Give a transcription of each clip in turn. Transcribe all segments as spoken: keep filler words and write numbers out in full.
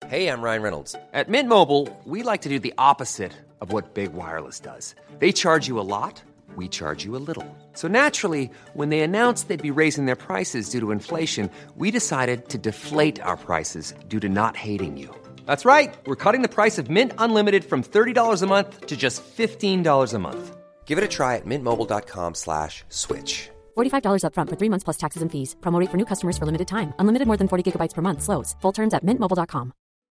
Hey, I'm Ryan Reynolds. At Mint Mobile, we like to do the opposite of what Big Wireless does. They charge you a lot, we charge you a little. So naturally, when they announced they'd be raising their prices due to inflation, we decided to deflate our prices due to not hating you. That's right. We're cutting the price of Mint Unlimited from thirty dollars a month to just fifteen dollars a month. Give it a try at mintmobile.com slash switch. forty-five dollars up front for three months plus taxes and fees. Promo rate for new customers for limited time. Unlimited more than forty gigabytes per month. Slows full terms at mint mobile dot com.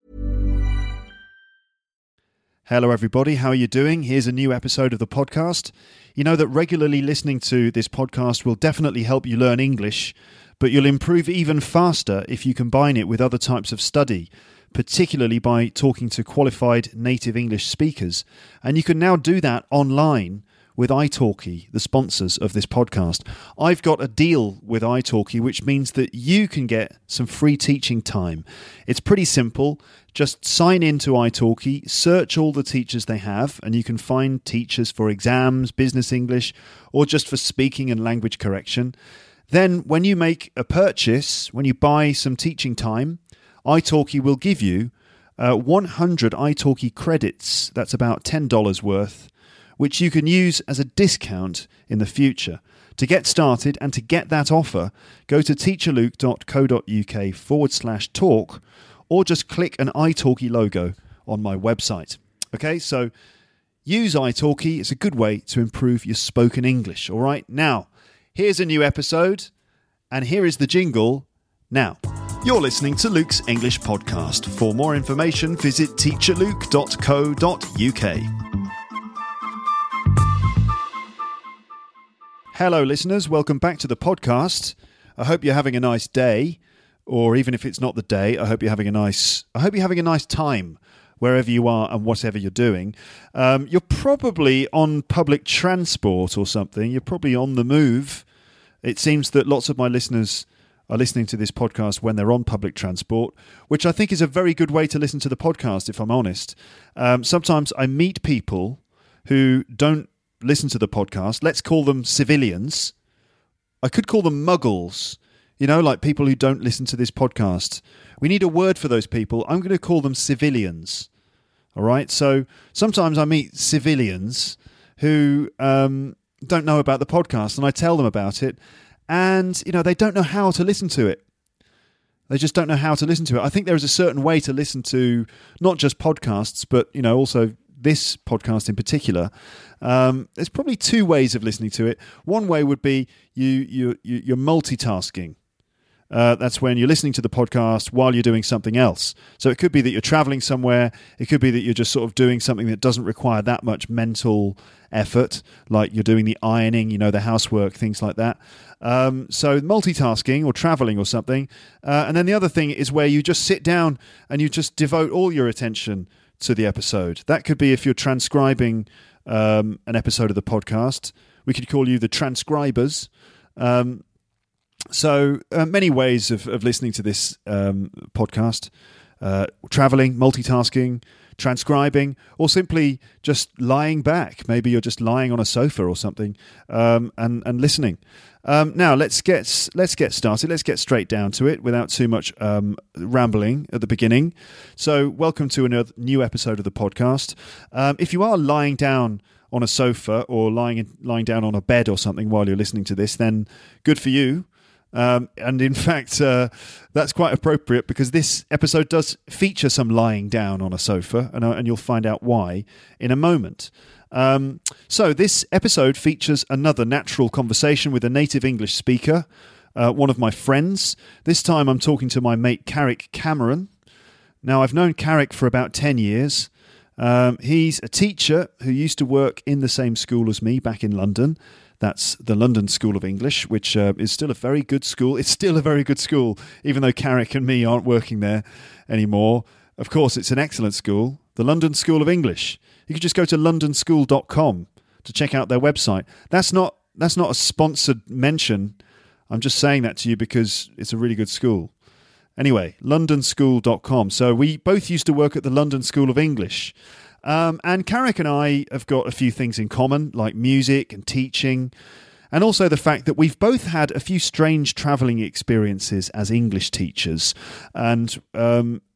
Hello everybody, how are you doing? Here's a new episode of the podcast. You know that regularly listening to this podcast will definitely help you learn English, but you'll improve even faster if you combine it with other types of study, particularly by talking to qualified native English speakers. And you can now do that online with italki, the sponsors of this podcast. I've got a deal with italki, which means that you can get some free teaching time. It's pretty simple. Just sign in to italki, search all the teachers they have, and you can find teachers for exams, business English, or just for speaking and language correction. Then when you make a purchase, when you buy some teaching time, italki will give you uh, one hundred italki credits. That's about ten dollars worth, which you can use as a discount in the future. To get started and to get that offer, go to teacherluke.co.uk forward slash talk, or just click an italki logo on my website. Okay, so use italki. It's a good way to improve your spoken English. All right, now, here's a new episode, and here is the jingle now. You're listening to Luke's English Podcast. For more information, visit teacherluke dot co dot uk. Hello, listeners. Welcome back to the podcast. I hope you're having a nice day, or even if it's not the day, I hope you're having a nice. I hope you're having a nice time wherever you are and whatever you're doing. Um, you're probably on public transport or something. You're probably on the move. It seems that lots of my listeners are listening to this podcast when they're on public transport, which I think is a very good way to listen to the podcast, if I'm honest. Um, sometimes I meet people who don't listen to the podcast. Let's call them civilians. I could call them muggles, you know, like people who don't listen to this podcast. We need a word for those people. I'm going to call them civilians. All right. So sometimes I meet civilians who um, don't know about the podcast, and I tell them about it, and, you know, they don't know how to listen to it. They just don't know how to listen to it. I think there is a certain way to listen to not just podcasts, but, you know, also this podcast in particular. Um, there's probably two ways of listening to it. One way would be you, you, you you're multitasking. Uh, that's when you're listening to the podcast while you're doing something else. So it could be that you're traveling somewhere. It could be that you're just sort of doing something that doesn't require that much mental effort, like you're doing the ironing, you know, the housework, things like that. Um, so multitasking or traveling or something. Uh, and then the other thing is where you just sit down and you just devote all your attention to the episode. That could be if you're transcribing um, an episode of the podcast. We could call you the transcribers. Um, so uh, many ways of, of listening to this um, podcast. Uh, traveling, multitasking, transcribing, or simply just lying back. Maybe you're just lying on a sofa or something um, and, and listening. Um, now let's get let's get started. Let's get straight down to it without too much um, rambling at the beginning. So, welcome to another new episode of the podcast. Um, if you are lying down on a sofa or lying in, lying down on a bed or something while you're listening to this, then good for you. Um, and in fact, uh, that's quite appropriate because this episode does feature some lying down on a sofa, and, uh, and you'll find out why in a moment. Um, so this episode features another natural conversation with a native English speaker, uh, one of my friends. This time I'm talking to my mate Carrick Cameron. Now, I've known Carrick for about ten years. Um, he's a teacher who used to work in the same school as me back in London. That's the London School of English, which uh, is still a very good school. It's still a very good school, even though Carrick and me aren't working there anymore. Of course, it's an excellent school, the London School of English. You could just go to london school dot com to check out their website. That's not that's not a sponsored mention. I'm just saying that to you because it's a really good school. Anyway, london school dot com. So we both used to work at the London School of English. Um, and Carrick and I have got a few things in common, like music and teaching, and also the fact that we've both had a few strange travelling experiences as English teachers. And um,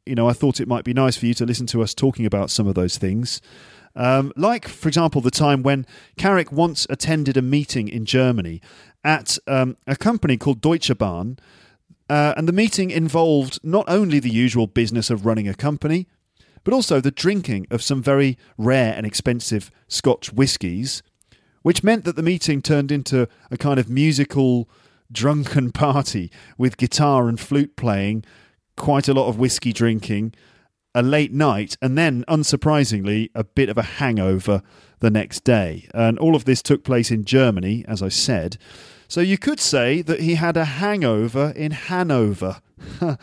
you know, I thought it might be nice for you to listen to us talking about some of those things. Um, like, for example, the time when Carrick once attended a meeting in Germany at um, a company called Deutsche Bahn, uh, and the meeting involved not only the usual business of running a company, but also the drinking of some very rare and expensive Scotch whiskies, which meant that the meeting turned into a kind of musical, drunken party with guitar and flute playing, quite a lot of whiskey drinking, a late night, and then, unsurprisingly, a bit of a hangover the next day. And all of this took place in Germany, as I said. So you could say that he had a hangover in Hanover. uh,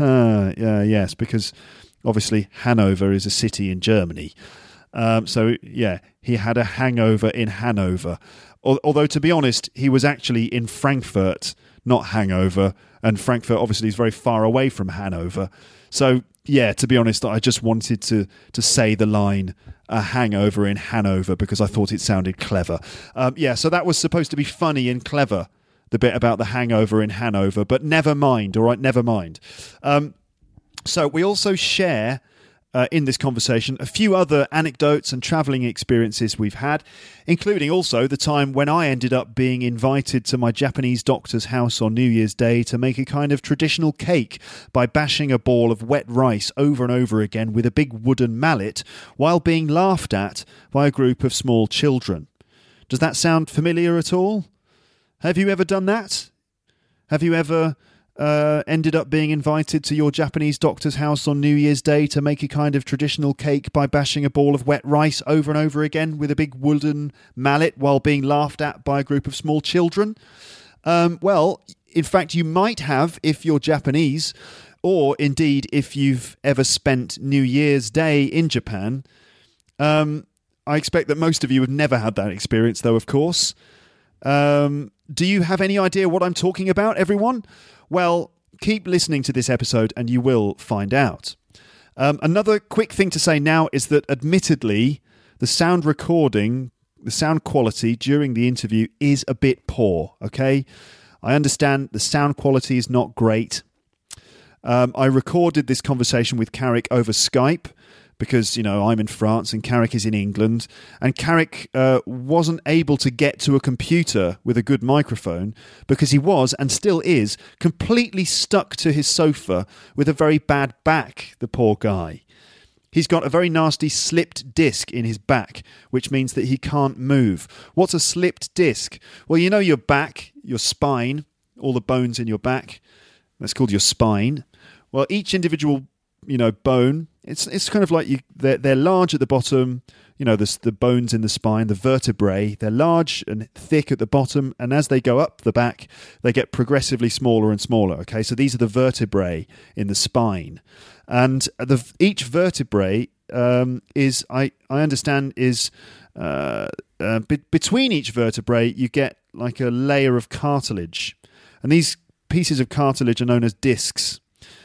yeah, yes, because obviously Hanover is a city in Germany. Um, so, yeah, he had a hangover in Hanover. Although, to be honest, he was actually in Frankfurt, not Hangover. And Frankfurt, obviously, is very far away from Hanover. So, yeah, to be honest, I just wanted to to say the line, a hangover in Hanover, because I thought it sounded clever. Um, yeah, so that was supposed to be funny and clever, the bit about the hangover in Hanover. But never mind, all right, never mind. Um, so we also share... Uh, in this conversation, a few other anecdotes and travelling experiences we've had, including also the time when I ended up being invited to my Japanese doctor's house on New Year's Day to make a kind of traditional cake by bashing a ball of wet rice over and over again with a big wooden mallet while being laughed at by a group of small children. Does that sound familiar at all? Have you ever done that? Have you ever... Uh, ended up being invited to your Japanese doctor's house on New Year's Day to make a kind of traditional cake by bashing a ball of wet rice over and over again with a big wooden mallet while being laughed at by a group of small children? Um, well, in fact, you might have if you're Japanese, or indeed if you've ever spent New Year's Day in Japan. Um, I expect that most of you have never had that experience, though, of course. Um, do you have any idea what I'm talking about, everyone? Well, keep listening to this episode and you will find out. Um, another quick thing to say now is that admittedly, the sound recording, the sound quality during the interview is a bit poor, okay? I understand the sound quality is not great. Um, I recorded this conversation with Carrick over Skype because, you know, I'm in France and Carrick is in England. And Carrick uh, wasn't able to get to a computer with a good microphone because he was, and still is, completely stuck to his sofa with a very bad back, the poor guy. He's got a very nasty slipped disc in his back, which means that he can't move. What's a slipped disc? Well, you know your back, your spine, all the bones in your back. That's called your spine. Well, each individual, you know, bone, it's it's kind of like you. They're they're large at the bottom. You know, the the bones in the spine, the vertebrae. They're large and thick at the bottom, and as they go up the back, they get progressively smaller and smaller. Okay, so these are the vertebrae in the spine, and the each vertebrae um, is I I understand is uh, uh, be, between each vertebrae you get like a layer of cartilage, and these pieces of cartilage are known as discs.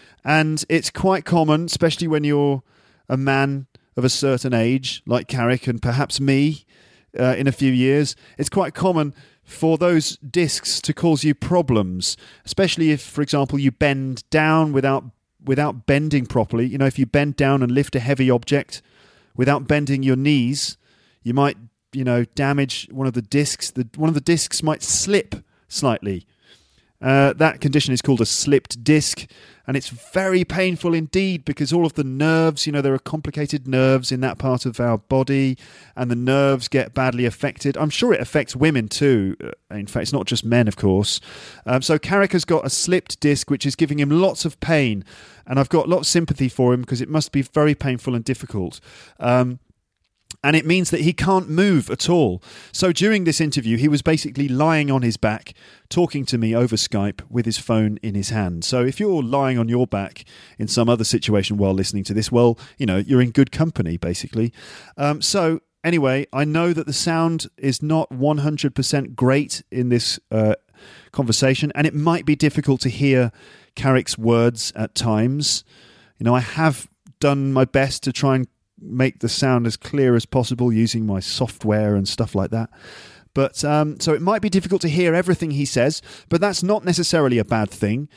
And it's quite common, especially when you're a man of a certain age, like Carrick and perhaps me uh, in a few years, it's quite common for those discs to cause you problems, especially if, for example, you bend down without without bending properly. You know, if you bend down and lift a heavy object without bending your knees, you might, you know, damage one of the discs. The, one of the discs might slip slightly. Uh, that condition is called a slipped disc, and it's very painful indeed because all of the nerves, you know, there are complicated nerves in that part of our body, and the nerves get badly affected. I'm sure it affects women too. In fact, it's not just men, of course. Um, so Carrick has got a slipped disc, which is giving him lots of pain, and I've got lots of sympathy for him because it must be very painful and difficult. Um, And it means that he can't move at all. So during this interview, he was basically lying on his back, talking to me over Skype with his phone in his hand. So if you're lying on your back in some other situation while listening to this, well, you know, you're in good company, basically. Um, so anyway, I know that the sound is not one hundred percent great in this uh, conversation, and it might be difficult to hear Carrick's words at times. You know, I have done my best to try and make the sound as clear as possible using my software and stuff like that. But um, so it might be difficult to hear everything he says, but that's not necessarily a bad thing.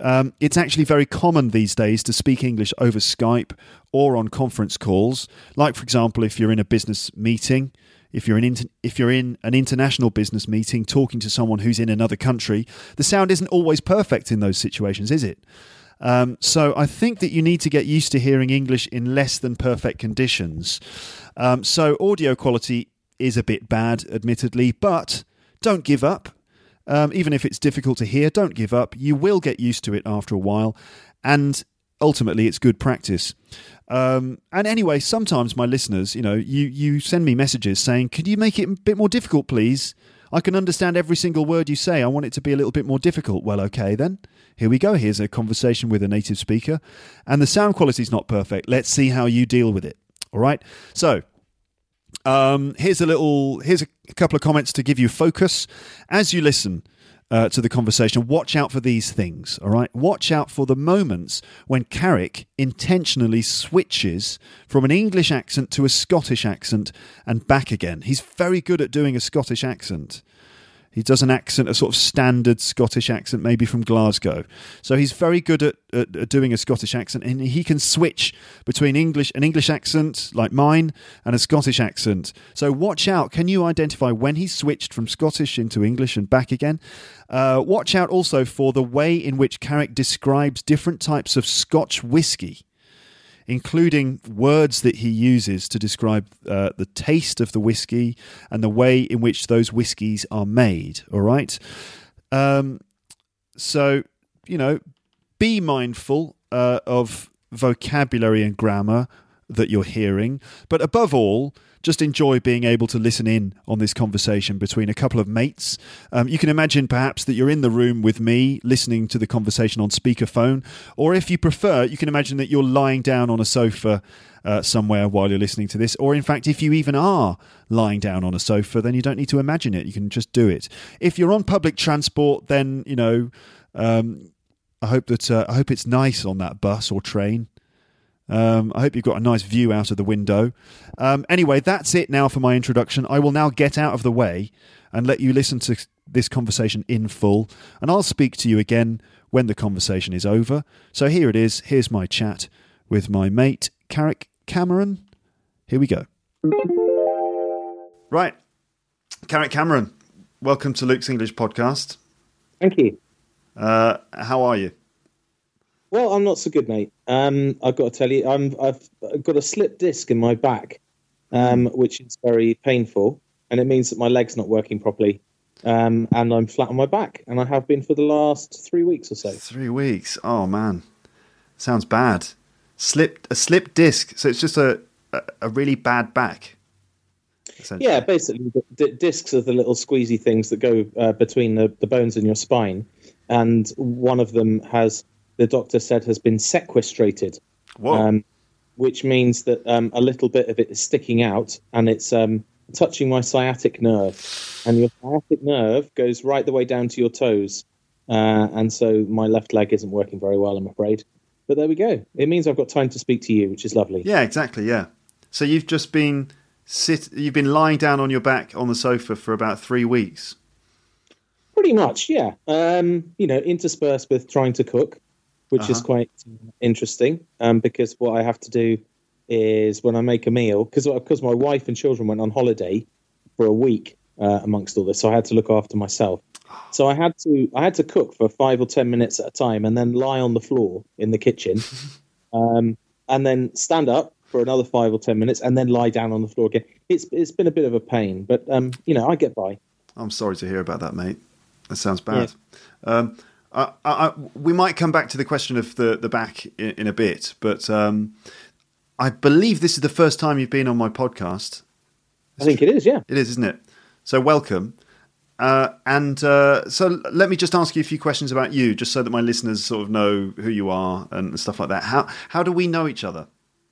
Um, it's actually very common these days to speak English over Skype or on conference calls. Like, for example, if you're in a business meeting, if you're in inter- if you're in an international business meeting talking to someone who's in another country, the sound isn't always perfect in those situations, is it? Um, so I think that you need to get used to hearing English in less than perfect conditions. Um, so audio quality is a bit bad, admittedly, but don't give up. Um, even if it's difficult to hear, don't give up. You will get used to it after a while, and ultimately it's good practice. Um, and anyway, sometimes my listeners, you know, you, you send me messages saying, could you make it a bit more difficult, please? I can understand every single word you say. I want it to be a little bit more difficult. Well, okay then. Here we go. Here's a conversation with a native speaker, and the sound quality is not perfect. Let's see how you deal with it. All right. So Um, here's a little, here's a couple of comments to give you focus. As you listen uh, to the conversation, watch out for these things, all right? Watch out for the moments when Carrick intentionally switches from an English accent to a Scottish accent and back again. He's very good at doing a Scottish accent. He does an accent, a sort of standard Scottish accent, maybe from Glasgow. So he's very good at, at, at doing a Scottish accent, and he can switch between English, an English accent like mine, and a Scottish accent. So watch out. Can you identify when he switched from Scottish into English and back again? Uh, watch out also for the way in which Carrick describes different types of Scotch whisky, including words that he uses to describe uh, the taste of the whiskey and the way in which those whiskies are made, all right? Um, so, you know, be mindful uh, of vocabulary and grammar that you're hearing, but above all, just enjoy being able to listen in on this conversation between a couple of mates. Um, you can imagine perhaps that you're in the room with me listening to the conversation on speakerphone, or if you prefer, you can imagine that you're lying down on a sofa uh, somewhere while you're listening to this, or in fact, if you even are lying down on a sofa, then you don't need to imagine it. You can just do it. If you're on public transport, then, you know, um, I hope that uh, I hope it's nice on that bus or train. Um, I hope you've got a nice view out of the window. Um, anyway, that's it now for my introduction. I will now get out of the way and let you listen to this conversation in full, and I'll speak to you again when the conversation is over. So here it is. Here's my chat with my mate, Carrick Cameron. Here we go. Right. Carrick Cameron, welcome to Luke's English Podcast. Thank you. Uh, how are you? Well, I'm not so good, mate. Um, I've got to tell you, I'm, I've got a slipped disc in my back, um, which is very painful, and it means that my leg's not working properly, um, and I'm flat on my back, and I have been for the last three weeks or so. Three weeks? Oh, man. Sounds bad. Slipped a slipped disc, so it's just a, a, a really bad back. Yeah, basically, the, the discs are the little squeezy things that go uh, between the, the bones in your spine, and one of them has... the doctor said has been sequestrated, um, which means that um, a little bit of it is sticking out, and it's um, touching my sciatic nerve. And your sciatic nerve goes right the way down to your toes. Uh, and so my left leg isn't working very well, I'm afraid. But there we go. It means I've got time to speak to you, which is lovely. Yeah, exactly, yeah. So you've just been sit, you've been lying down on your back on the sofa for about three weeks? Pretty much, yeah. Um, you know, interspersed with trying to cook, which uh-huh. is quite interesting, um, because what I have to do is when I make a meal, because because my wife and children went on holiday for a week uh, amongst all this, so I had to look after myself. So I had to I had to cook for five or ten minutes at a time, and then lie on the floor in the kitchen, um, and then stand up for another five or ten minutes, and then lie down on the floor again. It's it's been a bit of a pain, but um, you know, I get by. I'm sorry to hear about that, mate. That sounds bad. Yeah. Um, I, I, we might come back to the question of the, the back in, in a bit, but um, I believe this is the first time you've been on my podcast. I think it is, yeah. It is, isn't it? So welcome. Uh, and uh, so let me just ask you a few questions about you, just so that my listeners sort of know who you are and stuff like that. How how do we know each other?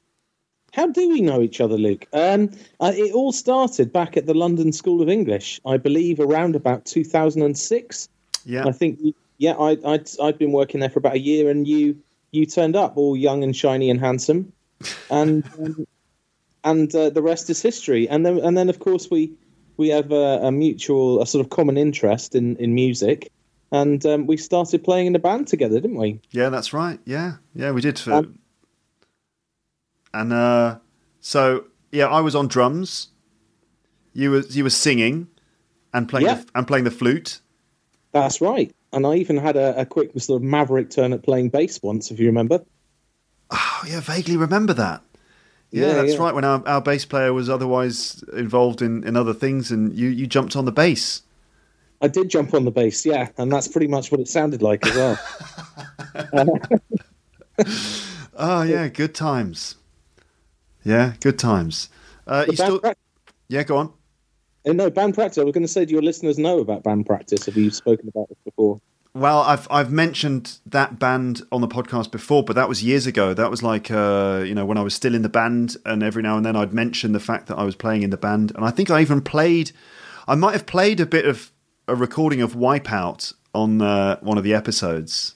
How do we know each other, Luke? Um, uh, it all started back at the London School of English, I believe around about two thousand six. Yeah. I think... Yeah, I, I'd I'd been working there for about a year, and you you turned up all young and shiny and handsome, and um, and uh, the rest is history. And then and then of course we we have a, a mutual, a sort of common interest in, in music, and um, we started playing in a band together, didn't we? Yeah, that's right. Yeah, yeah, we did. For, Um, and uh, so yeah, I was on drums. You were you were singing and playing Yeah. the, and playing the flute. That's right. And I even had a, a quick sort of maverick turn at playing bass once, if you remember. Oh yeah, vaguely remember that. Yeah, Yeah, that's yeah. right. When our, our bass player was otherwise involved in, in other things, and you, you jumped on the bass. I did jump on the bass, yeah, and that's pretty much what it sounded like as well. Oh yeah, good times. Yeah, good times. Uh, The you band still? prac- Yeah, go on. uh, no, band practice. I was going to say, do your listeners know about band practice? Have you spoken about this before? Well, I've I've mentioned that band on the podcast before, but that was years ago. That was like uh, you know, when I was still in the band, and every now and then I'd mention the fact that I was playing in the band, and I think I even played. I might have played a bit of a recording of Wipeout on uh, one of the episodes.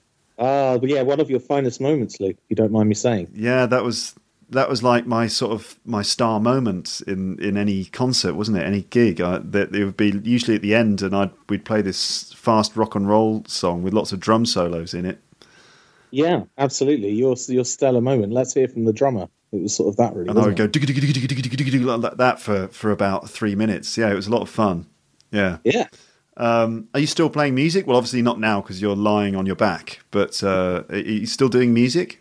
Ah, but yeah, one of your finest moments, Luke, if you don't mind me saying. Yeah, that was that was like my sort of my star moment in, in any concert, wasn't it? Any gig. I, that it would be usually at the end, and I'd we'd play this fast rock and roll song with lots of drum solos in it. Yeah, absolutely. Your your stellar moment. Let's hear from the drummer. It was sort of that, really. And I wasn't would go it? "Digga-digga-digga-digga-digga-digga-digga," like that for, for about three minutes. Yeah, it was a lot of fun. Yeah. Yeah. Um, are you still playing music? Well, obviously not now because you're lying on your back. But uh, are you still doing music?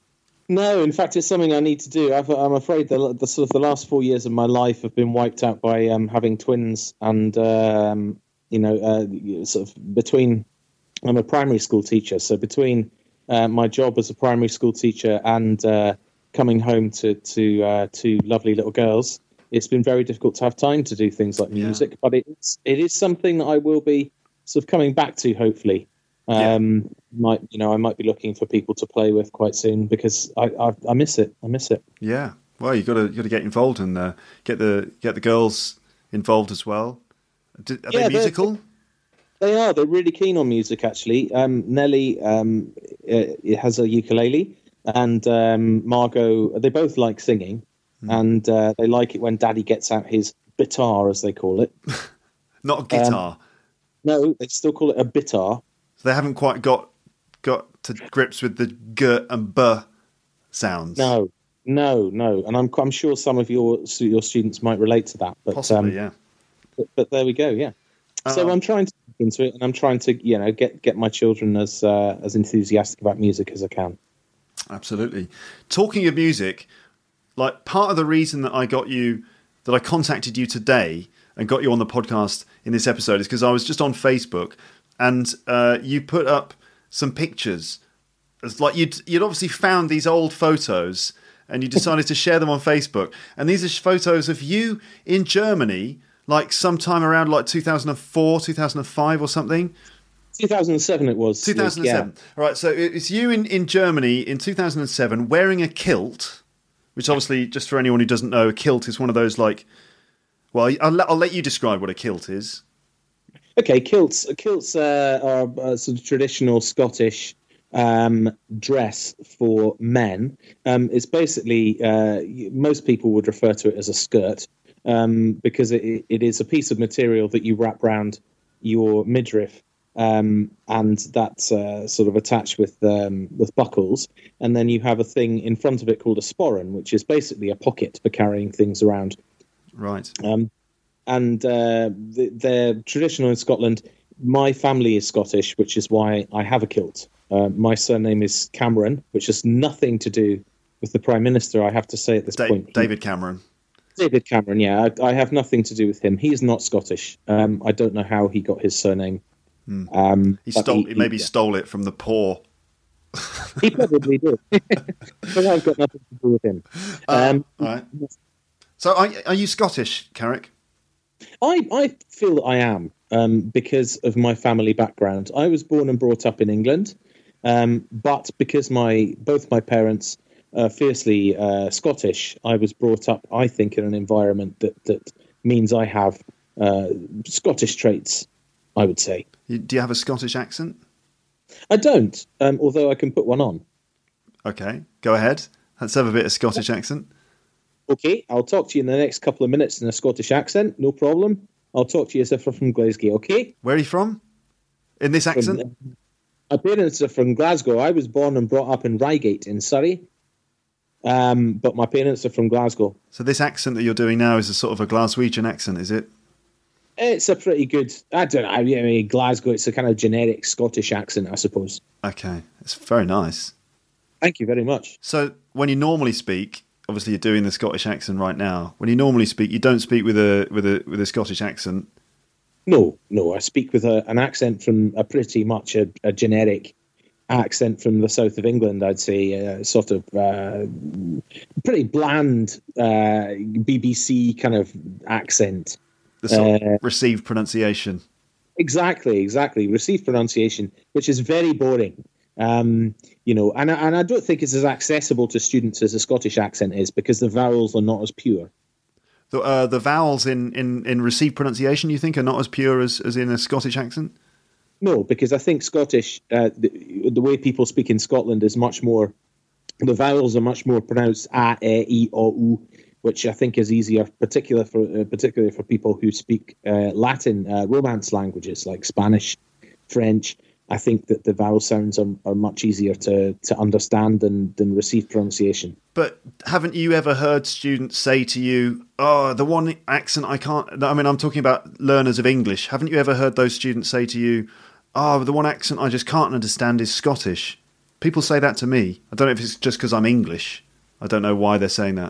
No, in fact, it's something I need to do. I've, I'm afraid the, the sort of the last four years of my life have been wiped out by um, having twins, and um, you know, uh, sort of between. I'm a primary school teacher, so between uh, my job as a primary school teacher and uh, coming home to to uh, two lovely little girls, it's been very difficult to have time to do things like music. Yeah. But it's it is something that I will be sort of coming back to, hopefully. Um, yeah. Might you know I might be looking for people to play with quite soon because I I, I miss it. I miss it. Yeah. Well, you got to got to get involved and uh, get the get the girls involved as well. Are yeah, they musical? They are. They're really keen on music, actually. Um, Nelly um, uh, has a ukulele, and um, Margot. They both like singing, mm. and uh, they like it when Daddy gets out his bitar, as they call it. Not a guitar. Um, no, they still call it a bitar. So they haven't quite got got to grips with the g and b sounds. No, no, no. And I'm I'm sure some of your your students might relate to that. But, Possibly, um, yeah. But, but there we go. Yeah. So I'm trying to look into it, and I'm trying to, you know, get, get my children as uh, as enthusiastic about music as I can. Absolutely. Talking of music, like part of the reason that I got you, that I contacted you today and got you on the podcast in this episode is because I was just on Facebook, and uh, you put up some pictures. It's like you'd you'd obviously found these old photos, and you decided to share them on Facebook. And these are photos of you in Germany. Like sometime around like two thousand four, two thousand five or something? two thousand seven it was. two thousand seven. Yeah. All right, so it's you in, in Germany in two thousand seven wearing a kilt, which obviously, just for anyone who doesn't know, a kilt is one of those like... Well, I'll let, I'll let you describe what a kilt is. Okay, kilts kilts uh, are a sort of traditional Scottish um, dress for men. Um, it's basically, uh, most people would refer to it as a skirt. Um, because it, it is a piece of material that you wrap around your midriff, um, and that's uh, sort of attached with um, with buckles, and then you have a thing in front of it called a sporran, which is basically a pocket for carrying things around. Right. Um, and uh, they're traditional in Scotland. My family is Scottish, which is why I have a kilt. Uh, my surname is Cameron, which has nothing to do with the Prime Minister, I have to say at this da- point. David Cameron. David Cameron, yeah. I, I have nothing to do with him. He's not Scottish. Um, I don't know how he got his surname. Hmm. Um, he stole. He, he maybe he, stole it from the poor. He probably did. But I've got nothing to do with him. Um, uh, all right. So, are, are you Scottish, Carrick? I, I feel that I am um, because of my family background. I was born and brought up in England, um, but because my both my parents Uh, fiercely uh, Scottish, I was brought up, I think, in an environment that, that means I have uh, Scottish traits, I would say. You, do you have a Scottish accent? I don't, um, although I can put one on. Okay, go ahead. Let's have a bit of Scottish accent. Okay, I'll talk to you in the next couple of minutes in a Scottish accent, no problem. I'll talk to you as if I'm from Glasgow, okay? Where are you from? In this accent? From, my parents are from Glasgow. I was born and brought up in Reigate in Surrey, um, but my parents are from Glasgow. So this accent that you're doing now is a sort of a Glaswegian accent, is it? It's a pretty good, I don't know, I mean, Glasgow, it's a kind of generic Scottish accent, I suppose. Okay, it's very nice. Thank you very much. So when you normally speak, obviously you're doing the Scottish accent right now. When you normally speak, you don't speak with a with a with a Scottish accent. No, no, I speak with a, an accent from a pretty much a, a generic accent from the south of England, I'd say, uh, sort of uh, pretty bland uh, B B C kind of accent. The sort Uh, of received pronunciation. Exactly, exactly. Received pronunciation, which is very boring. Um, you know, and, I- and I don't think it's as accessible to students as a Scottish accent is because the vowels are not as pure. The, uh, the vowels in, in, in received pronunciation, you think, are not as pure as, as in a Scottish accent? No, because I think Scottish, uh, the, the way people speak in Scotland is much more, the vowels are much more pronounced a, e, i, o, u, which I think is easier, particularly for uh, particularly for people who speak uh, Latin, uh, Romance languages like Spanish, French. I think that the vowel sounds are, are much easier to, to understand than, than received pronunciation. But haven't you ever heard students say to you, oh, the one accent I can't... I mean, I'm talking about learners of English. Haven't you ever heard those students say to you, oh, the one accent I just can't understand is Scottish? People say that to me. I don't know if it's just because I'm English. I don't know why they're saying that.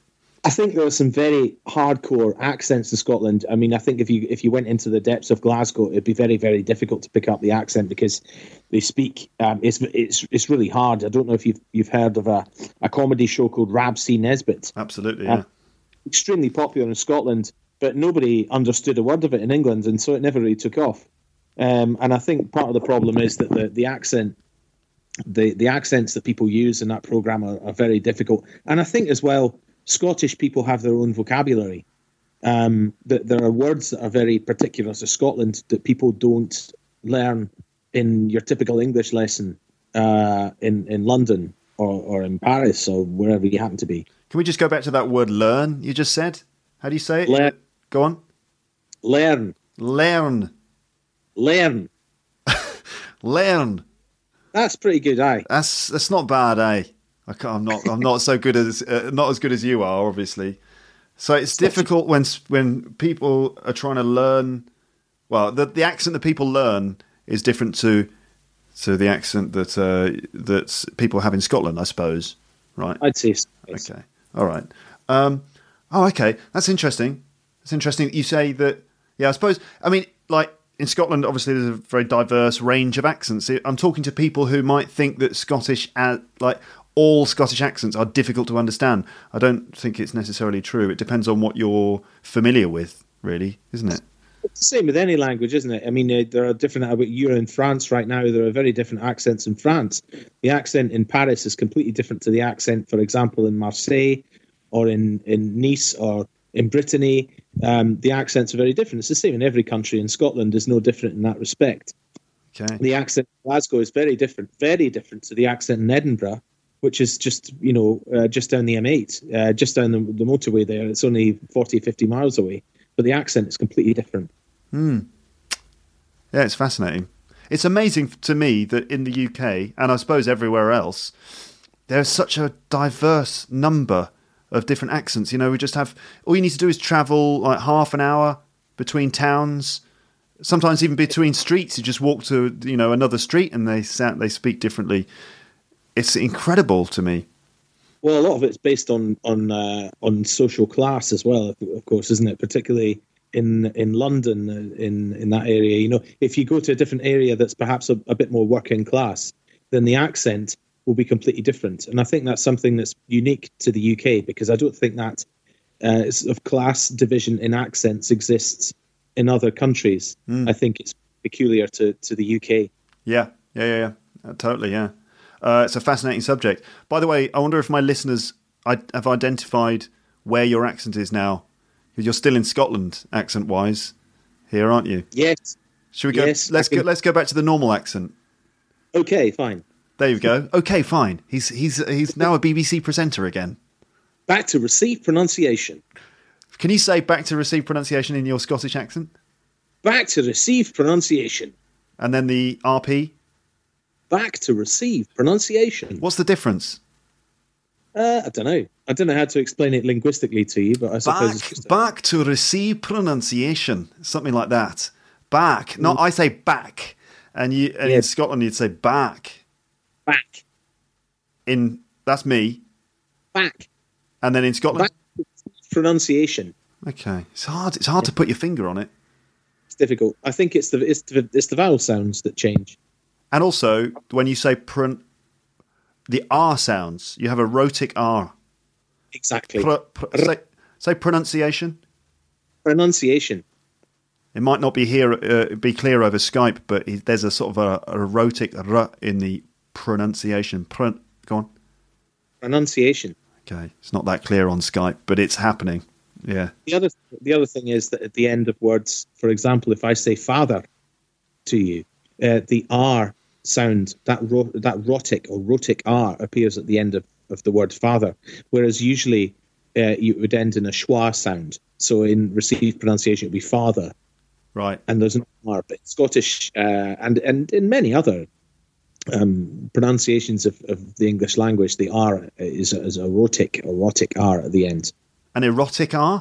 I think there are some very hardcore accents in Scotland. I mean, I think if you if you went into the depths of Glasgow, it'd be very, very difficult to pick up the accent because they speak. Um, it's it's it's really hard. I don't know if you've you've heard of a, a comedy show called Rab C. Nesbitt. Absolutely, yeah. Uh, extremely popular in Scotland, but nobody understood a word of it in England, and so it never really took off. Um, and I think part of the problem is that the the accent. The, the accents that people use in that programme are, are very difficult. And I think as well, Scottish people have their own vocabulary. Um, that there are words that are very particular to Scotland that people don't learn in your typical English lesson uh, in, in London or, or in Paris or wherever you happen to be. Can we just go back to that word learn you just said? How do you say it? Learn. Go on. Learn. Learn. Learn. Learn. That's pretty good, aye. That's that's not bad, eh? I can't, I'm not I'm not so good as uh, not as good as you are, obviously. So it's difficult when when people are trying to learn. Well, the the accent that people learn is different to to the accent that uh, that people have in Scotland, I suppose. Right? I'd say so. Yes. Okay. All right. Um, oh, okay. That's interesting. It's interesting that you say that. Yeah, I suppose. I mean, like. In Scotland, obviously, there's a very diverse range of accents. I'm talking to people who might think that Scottish, uh, like all Scottish accents, are difficult to understand. I don't think it's necessarily true. It depends on what you're familiar with, really, isn't it? It's the same with any language, isn't it? I mean, uh, there are different. You're in France right now. There are very different accents in France. The accent in Paris is completely different to the accent, for example, in Marseille or in, in Nice or in Brittany. Um, the accents are very different. It's the same in every country, and Scotland is no different in that respect. Okay. The accent in Glasgow is very different, very different to the accent in Edinburgh, which is just, you know, uh, just down the M eight, uh, just down the, the motorway there. It's only forty, fifty miles away, but the accent is completely different. Hmm. Yeah, it's fascinating. It's amazing to me that in the U K, and I suppose everywhere else, there's such a diverse number of different accents. You know, we just have, all you need to do is travel like half an hour between towns, sometimes even between streets. You just walk to, you know, another street and they sound, they speak differently. It's incredible to me. Well, a lot of it's based on on uh, on social class as well, of course, isn't it? Particularly in in London, uh, in in that area. You know, if you go to a different area that's perhaps a, a bit more working class, then the accent will be completely different. And I think that's something that's unique to the U K, because I don't think that uh, sort of class division in accents exists in other countries. Mm. I think it's peculiar to, to the U K. Yeah, yeah, yeah, yeah. Uh, totally, yeah. Uh, it's a fascinating subject. By the way, I wonder if my listeners I, have identified where your accent is now. You're still in Scotland, accent-wise, here, aren't you? Yes. Should we go? Yes, let's can... go. Let's go back to the normal accent. Okay, fine. There you go. Okay, fine. He's he's he's now a B B C presenter again. Back to received pronunciation. Can you say back to received pronunciation in your Scottish accent? Back to received pronunciation. And then the R P? Back to receive. Pronunciation. What's the difference? Uh, I don't know. I don't know how to explain it linguistically to you, but I suppose it's Back, just a- back to receive pronunciation. Something like that. Back. No, I say back. And you and Yeah. in Scotland you'd say back. back. In that's me. Back. And then in Scotland. Back to pronunciation. Okay. It's hard it's hard to put your finger on it. It's difficult. I think it's the it's the it's the vowel sounds that change. And also when you say pron- the R sounds, you have a rhotic R. Exactly. Pro- pro- say, say pronunciation. Pronunciation. It might not be here, uh, be clear over Skype, but there's a sort of a, a rhotic R in the pronunciation. Pro- go on. Pronunciation. Okay, it's not that clear on Skype, but it's happening. Yeah. The other the other thing is that at the end of words, for example, if I say father to you, uh, the R sound, that ro- that rhotic or rhotic R appears at the end of, of the word father, whereas usually uh, you would end in a schwa sound. So in received pronunciation, it would be father. Right. And there's no R. But Scottish uh, and and in many other um, pronunciations of, of the English language, the R is a, is a rhotic, erotic R at the end. An erotic R?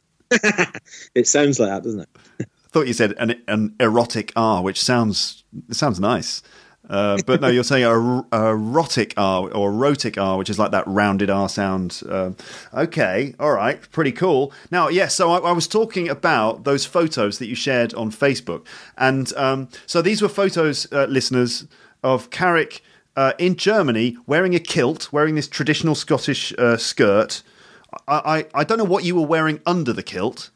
It sounds like that, doesn't it? I thought you said an, an erotic R, which sounds it sounds nice. Uh, but no, you're saying a, a rhotic R or rhotic R, which is like that rounded R sound. Um, okay, all right, pretty cool. Now, yes, so I, I was talking about those photos that you shared on Facebook. And um, so these were photos, uh, listeners, of Carrick uh, in Germany wearing a kilt, wearing this traditional Scottish uh, skirt. I, I, I don't know what you were wearing under the kilt.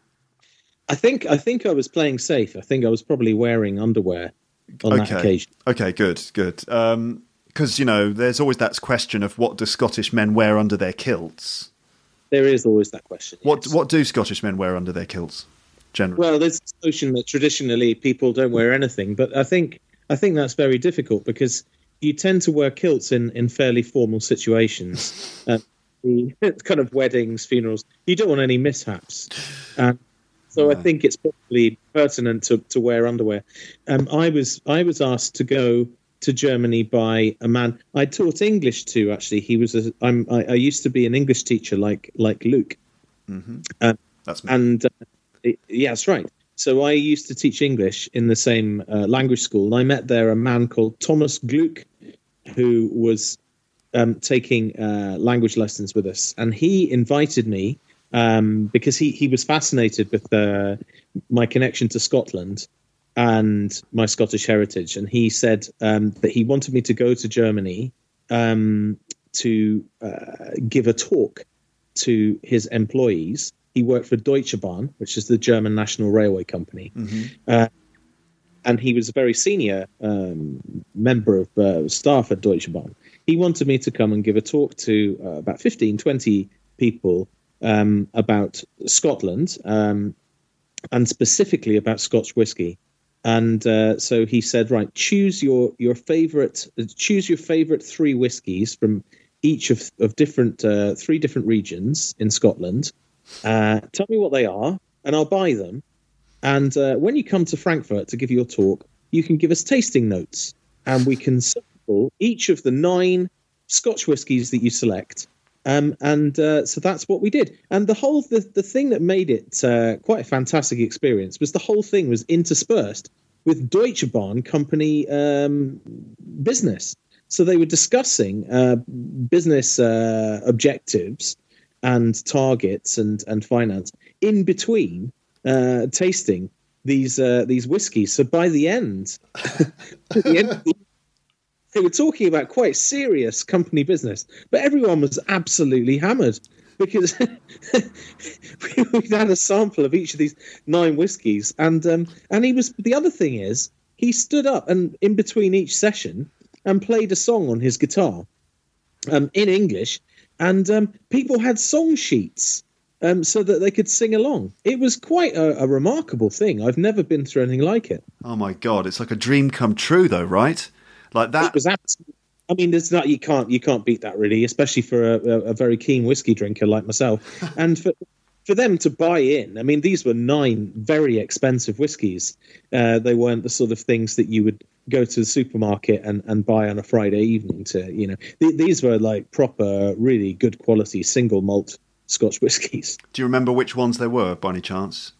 I think I think I was playing safe. I think I was probably wearing underwear on that occasion. Okay, good, good. Because, you know, there's always that question of what do Scottish men wear under their kilts? There is always that question. What yes. What do Scottish men wear under their kilts, generally? Well, there's this notion that traditionally people don't wear anything, but I think I think that's very difficult because you tend to wear kilts in, in fairly formal situations. uh, the kind of weddings, funerals. You don't want any mishaps. Um, So I think it's probably pertinent to, to wear underwear. Um, I was I was asked to go to Germany by a man I taught English to. Actually, he was a, I'm I, I used to be an English teacher like like Luke. Mm-hmm. Um, That's me. and uh, it, yeah, that's right. So I used to teach English in the same uh, language school, and I met there a man called Thomas Gluck, who was um, taking uh, language lessons with us, and he invited me. Um, because he, he was fascinated with uh, my connection to Scotland and my Scottish heritage. And he said um, that he wanted me to go to Germany um, to uh, give a talk to his employees. He worked for Deutsche Bahn, which is the German national railway company. Mm-hmm. Uh, and he was a very senior um, member of uh, staff at Deutsche Bahn. He wanted me to come and give a talk to uh, about fifteen, twenty people Um, about Scotland um, and specifically about Scotch whisky. And uh, so he said, right, choose your your favorite, choose your favorite three whiskies from each of, of different uh, three different regions in Scotland. Uh, tell me what they are, and I'll buy them. And uh, when you come to Frankfurt to give your talk, you can give us tasting notes, and we can sample each of the nine Scotch whiskies that you select. Um, and uh, so that's what we did. And the whole the, the thing that made it uh, quite a fantastic experience was the whole thing was interspersed with Deutsche Bahn company um, business. So they were discussing uh, business uh, objectives and targets and, and finance in between uh, tasting these uh, these whiskies. So by the end, at the end of the they were talking about quite serious company business, but everyone was absolutely hammered because we had a sample of each of these nine whiskies. And um, and he was the other thing is he stood up and in between each session and played a song on his guitar um, in English, and um, people had song sheets um, so that they could sing along. It was quite a, a remarkable thing. I've never been through anything like it. Oh my God, it's like a dream come true, though, right? Like that. It was absolutely, I mean, there's not you can't you can't beat that really, especially for a, a, a very keen whiskey drinker like myself. And for for them to buy in, I mean, these were nine very expensive whiskies. Uh, they weren't the sort of things that you would go to the supermarket and, and buy on a Friday evening to, you know, th- these were like proper, really good quality single malt Scotch whiskies. Do you remember which ones they were, by any chance?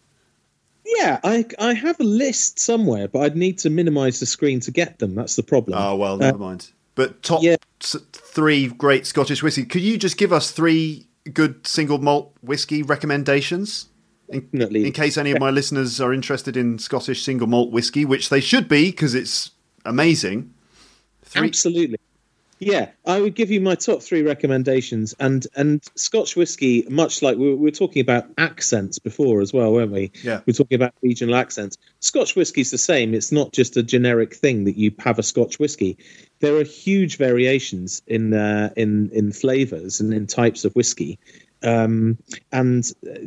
Yeah, I I have a list somewhere, but I'd need to minimise the screen to get them. That's the problem. Oh, well, never uh, mind. But top yeah. three great Scottish whiskey. Could you just give us three good single malt whiskey recommendations? In, in case any of my listeners are interested in Scottish single malt whiskey, which they should be because it's amazing. Three. Absolutely. Yeah, I would give you my top three recommendations. And and Scotch whiskey, much like we were, we were talking about accents before as well, weren't we? Yeah. We were talking about regional accents. Scotch whiskey's the same. It's not just a generic thing that you have a Scotch whiskey. There are huge variations in uh, in in flavours and in types of whiskey. Um, and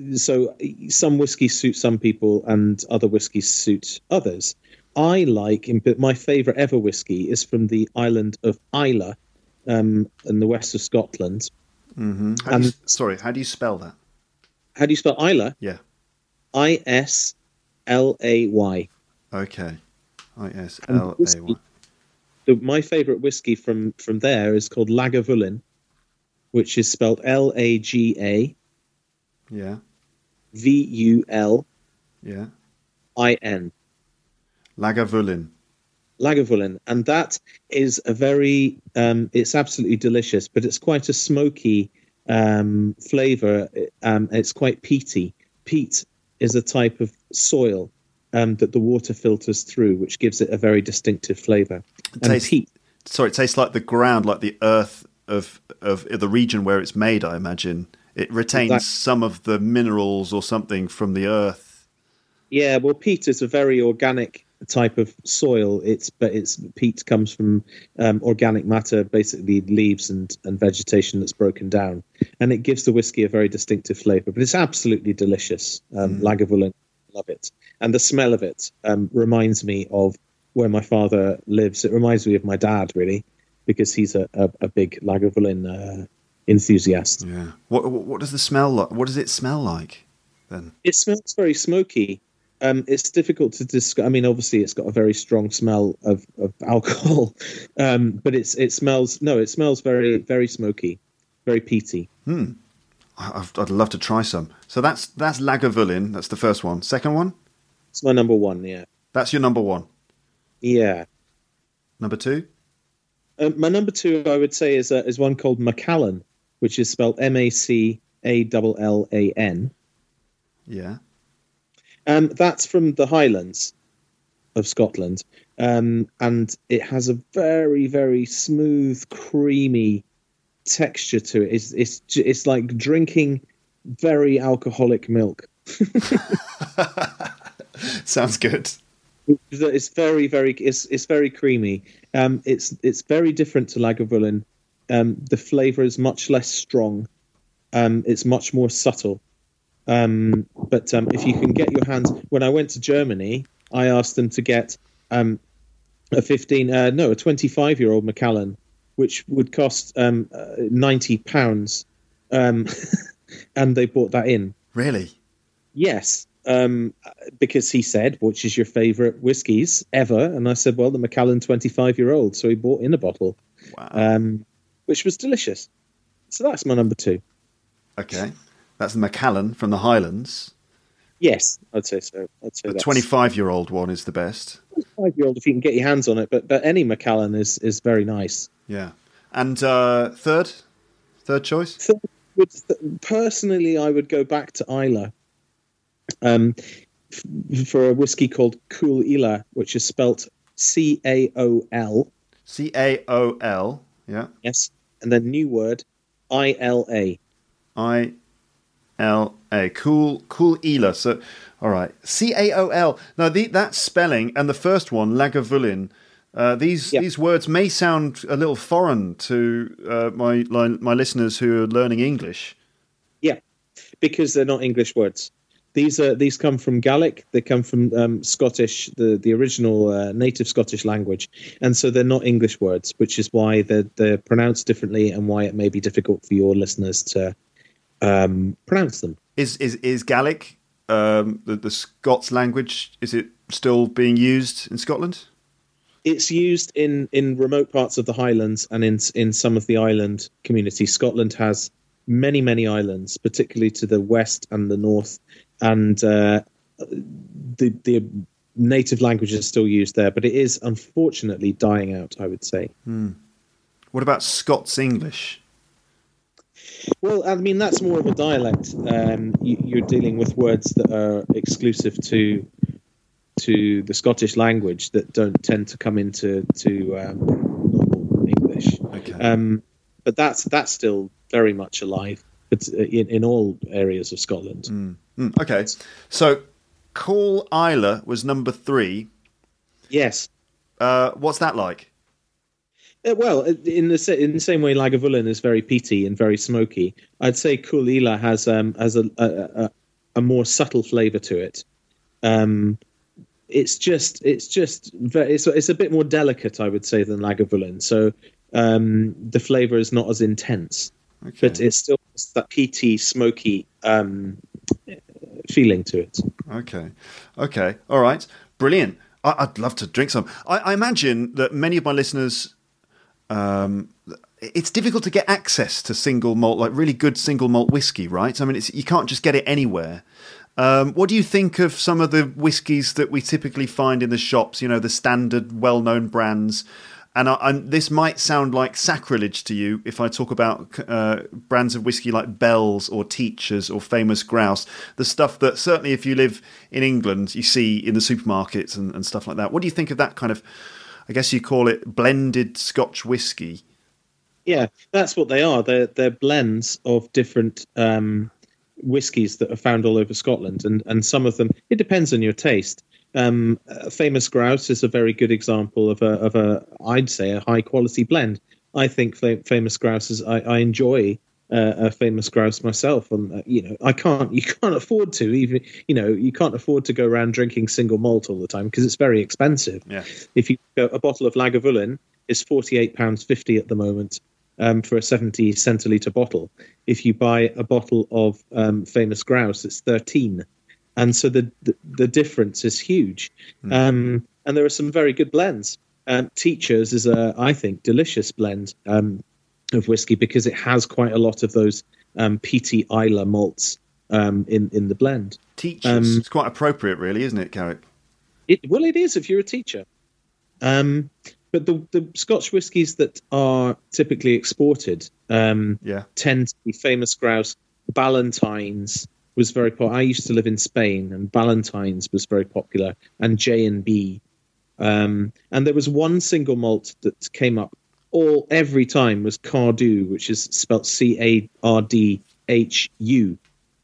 so some whiskies suit some people and other whiskies suit others. I like, but my favourite ever whiskey is from the island of Islay, um, in the west of Scotland. Mm-hmm. How do you, sorry, how do you spell that? How do you spell Islay? Yeah. I S L A Y. Okay. I S L A Y. So my favourite whiskey from, from there is called Lagavulin, which is spelled L A G A. Yeah. V U L. Yeah. I N. Lagavulin. Lagavulin, and that is a very, um, it's absolutely delicious, but it's quite a smoky um, flavour. Um, it's quite peaty. Peat is a type of soil um, that the water filters through, which gives it a very distinctive flavour. It tastes, peat, sorry, it tastes like the ground, like the earth of of the region where it's made, I imagine. It retains exactly. some of the minerals or something from the earth. Yeah, well, peat is a very organic type of soil. It's but it's peat comes from um, organic matter, basically leaves and, and vegetation that's broken down, and it gives the whiskey a very distinctive flavour. But it's absolutely delicious. Um, mm. Lagavulin, love it, and the smell of it um, reminds me of where my father lives. It reminds me of my dad, really, because he's a, a, a big Lagavulin uh, enthusiast. Yeah. What what does the smell like? What does it smell like then? It smells very smoky. Um, it's difficult to describe. I mean, obviously, it's got a very strong smell of, of alcohol, um, but it's it smells. No, it smells very very smoky, very peaty. Hmm. I'd, I'd love to try some. So that's that's Lagavulin. That's the first one. Second one. It's my number one. Yeah. That's your number one. Yeah. Number two. Um, my number two, I would say, is uh, is one called Macallan, which is spelled M A C A L L A N. Yeah. Um, that's from the Highlands of Scotland, um, and it has a very, very smooth, creamy texture to it. It's it's it's like drinking very alcoholic milk. Sounds good. It's very, very it's it's very creamy. Um, it's it's very different to Lagavulin. Um, the flavour is much less strong. Um, it's much more subtle. Um, but um, if you can get your hands, when I went to Germany, I asked them to get um, a fifteen, uh, no, a twenty-five year old Macallan, which would cost um, uh, ninety pounds, um, and they brought that in. Really? Yes, um, because he said, "Which is your favourite whiskies ever?" And I said, "Well, the Macallan twenty-five year old." So he brought in a bottle, wow. um, which was delicious. So that's my number two. Okay. That's the Macallan from the Highlands. Yes, I'd say so. I'd say the twenty-five-year-old one is the best. twenty-five-year-old, if you can get your hands on it, but but any Macallan is, is very nice. Yeah. And uh, third? Third choice? Third, would, personally, I would go back to Islay um, f- for a whiskey called Cool Ila, which is spelt C A O L. C A O L, yeah. Yes, and then new word, I L A. I L A. Cool, cool Ila. So, all right. C A O L. Now, the, that spelling and the first one, Lagavulin, uh, these yep. these words may sound a little foreign to uh, my my listeners who are learning English. Yeah, because they're not English words. These are these come from Gaelic. They come from um, Scottish, the the original uh, native Scottish language, and so they're not English words, which is why they're they're pronounced differently and why it may be difficult for your listeners to Um, pronounce them. Is is is Gaelic um, the the Scots language? Is it still being used in Scotland? It's used in, in remote parts of the Highlands and in in some of the island communities. Scotland has many, many islands, particularly to the west and the north, and uh, the the native language is still used there, but it is unfortunately dying out, I would say. Hmm. What about Scots English? Well, I mean, that's more of a dialect. Um, you, you're dealing with words that are exclusive to to the Scottish language that don't tend to come into to um, normal English. Okay. Um, but that's that's still very much alive, but in, in all areas of Scotland. Mm. Mm, okay, so Call Isla was number three. Yes. Uh, what's that like? Uh, well, in the in the same way, Lagavulin is very peaty and very smoky. I'd say Cúil Íle has um has a a, a, a more subtle flavour to it. Um, it's just it's just very, it's it's a bit more delicate, I would say, than Lagavulin. So um, the flavour is not as intense, Okay. but it still has that peaty, smoky um, feeling to it. Okay, okay, all right, brilliant. I, I'd love to drink some. I, I imagine that many of my listeners. Um, it's difficult to get access to single malt, like really good single malt whiskey, right? I mean, it's, you can't just get it anywhere. Um, what do you think of some of the whiskies that we typically find in the shops? You know, the standard, well-known brands. And I, I'm, this might sound like sacrilege to you if I talk about uh, brands of whiskey like Bell's or Teachers or Famous Grouse, the stuff that certainly if you live in England, you see in the supermarkets and, and stuff like that. What do you think of that kind of, I guess you call it blended Scotch whiskey? Yeah, that's what they are. They're, they're blends of different um, whiskies that are found all over Scotland. And, and some of them, it depends on your taste. Um, uh, Famous Grouse is a very good example of a, of a I'd say, a high quality blend. I think Fam- Famous Grouse is, I, I enjoy uh, a Famous Grouse myself. And, uh, you know, I can't, you can't afford to even, you know, you can't afford to go around drinking single malt all the time because it's very expensive. Yeah. If you go, a bottle of Lagavulin is forty-eight pounds fifty at the moment. Um, for a seventy centilitre bottle. If you buy a bottle of um, Famous Grouse, it's thirteen. And so the, the, the difference is huge. Mm. Um, and there are some very good blends. Um, Teachers is a, I think, delicious blend um, of whiskey because it has quite a lot of those um, peaty Islay malts um, in, in the blend. Teachers. Um, it's quite appropriate, really, isn't it, Carrick? It, well, it is if you're a teacher. Um But the, the Scotch whiskies that are typically exported um, yeah. tend to be Famous Grouse. Ballantine's was very popular. I used to live in Spain, and Ballantine's was very popular, and J and B. Um, and there was one single malt that came up all every time was Cardew, which is spelt C A R D H U.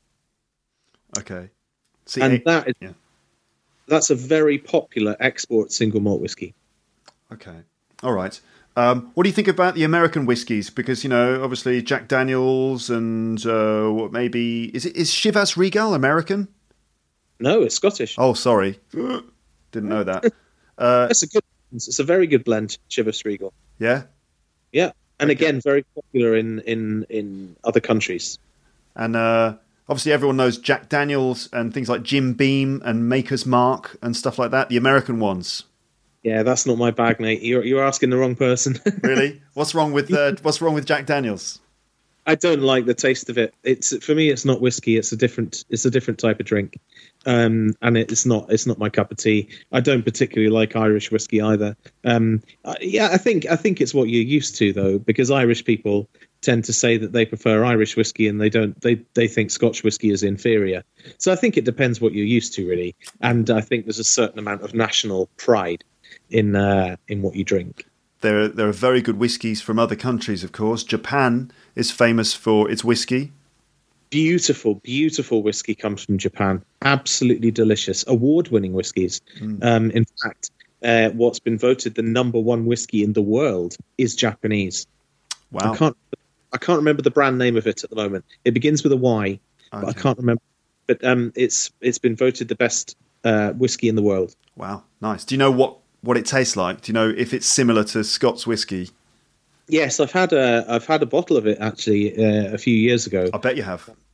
Okay. C- and that is, yeah. that's a very popular export single malt whiskey. Okay. All right. Um, what do you think about the American whiskies? Because, you know, obviously Jack Daniels and uh, what maybe... Is it is Chivas Regal American? No, it's Scottish. Oh, sorry. Didn't know that. Uh, That's a good. It's a very good blend, Chivas Regal. Yeah? Yeah. And Okay. again, very popular in, in, in other countries. And uh, obviously everyone knows Jack Daniels and things like Jim Beam and Maker's Mark and stuff like that. The American ones. Yeah, that's not my bag, mate. You're you're asking the wrong person. Really? What's wrong with uh, What's wrong with Jack Daniels? I don't like the taste of it. It's for me, it's not whiskey. It's a different. It's a different type of drink, um, and it's not. It's not my cup of tea. I don't particularly like Irish whiskey either. Um, uh, yeah, I think I think it's what you're used to though, because Irish people tend to say that they prefer Irish whiskey and they don't. They they think Scotch whiskey is inferior. So I think it depends what you're used to, really. And I think there's a certain amount of national pride in uh, in what you drink. There are, there are very good whiskies from other countries, of course. Japan is famous for its whiskey. Beautiful, beautiful whiskey comes from Japan. Absolutely delicious. Award-winning whiskies. Mm. Um, in fact, uh, what's been voted the number one whiskey in the world is Japanese. Wow. I can't, I can't remember the brand name of it at the moment. It begins with a Y, okay. but I can't remember. But um, it's it's been voted the best uh, whiskey in the world. Wow, nice. Do you know what what it tastes like? Do you know if it's similar to Scots whiskey? Yes, I've had a I've had a bottle of it actually uh, a few years ago. I bet you have.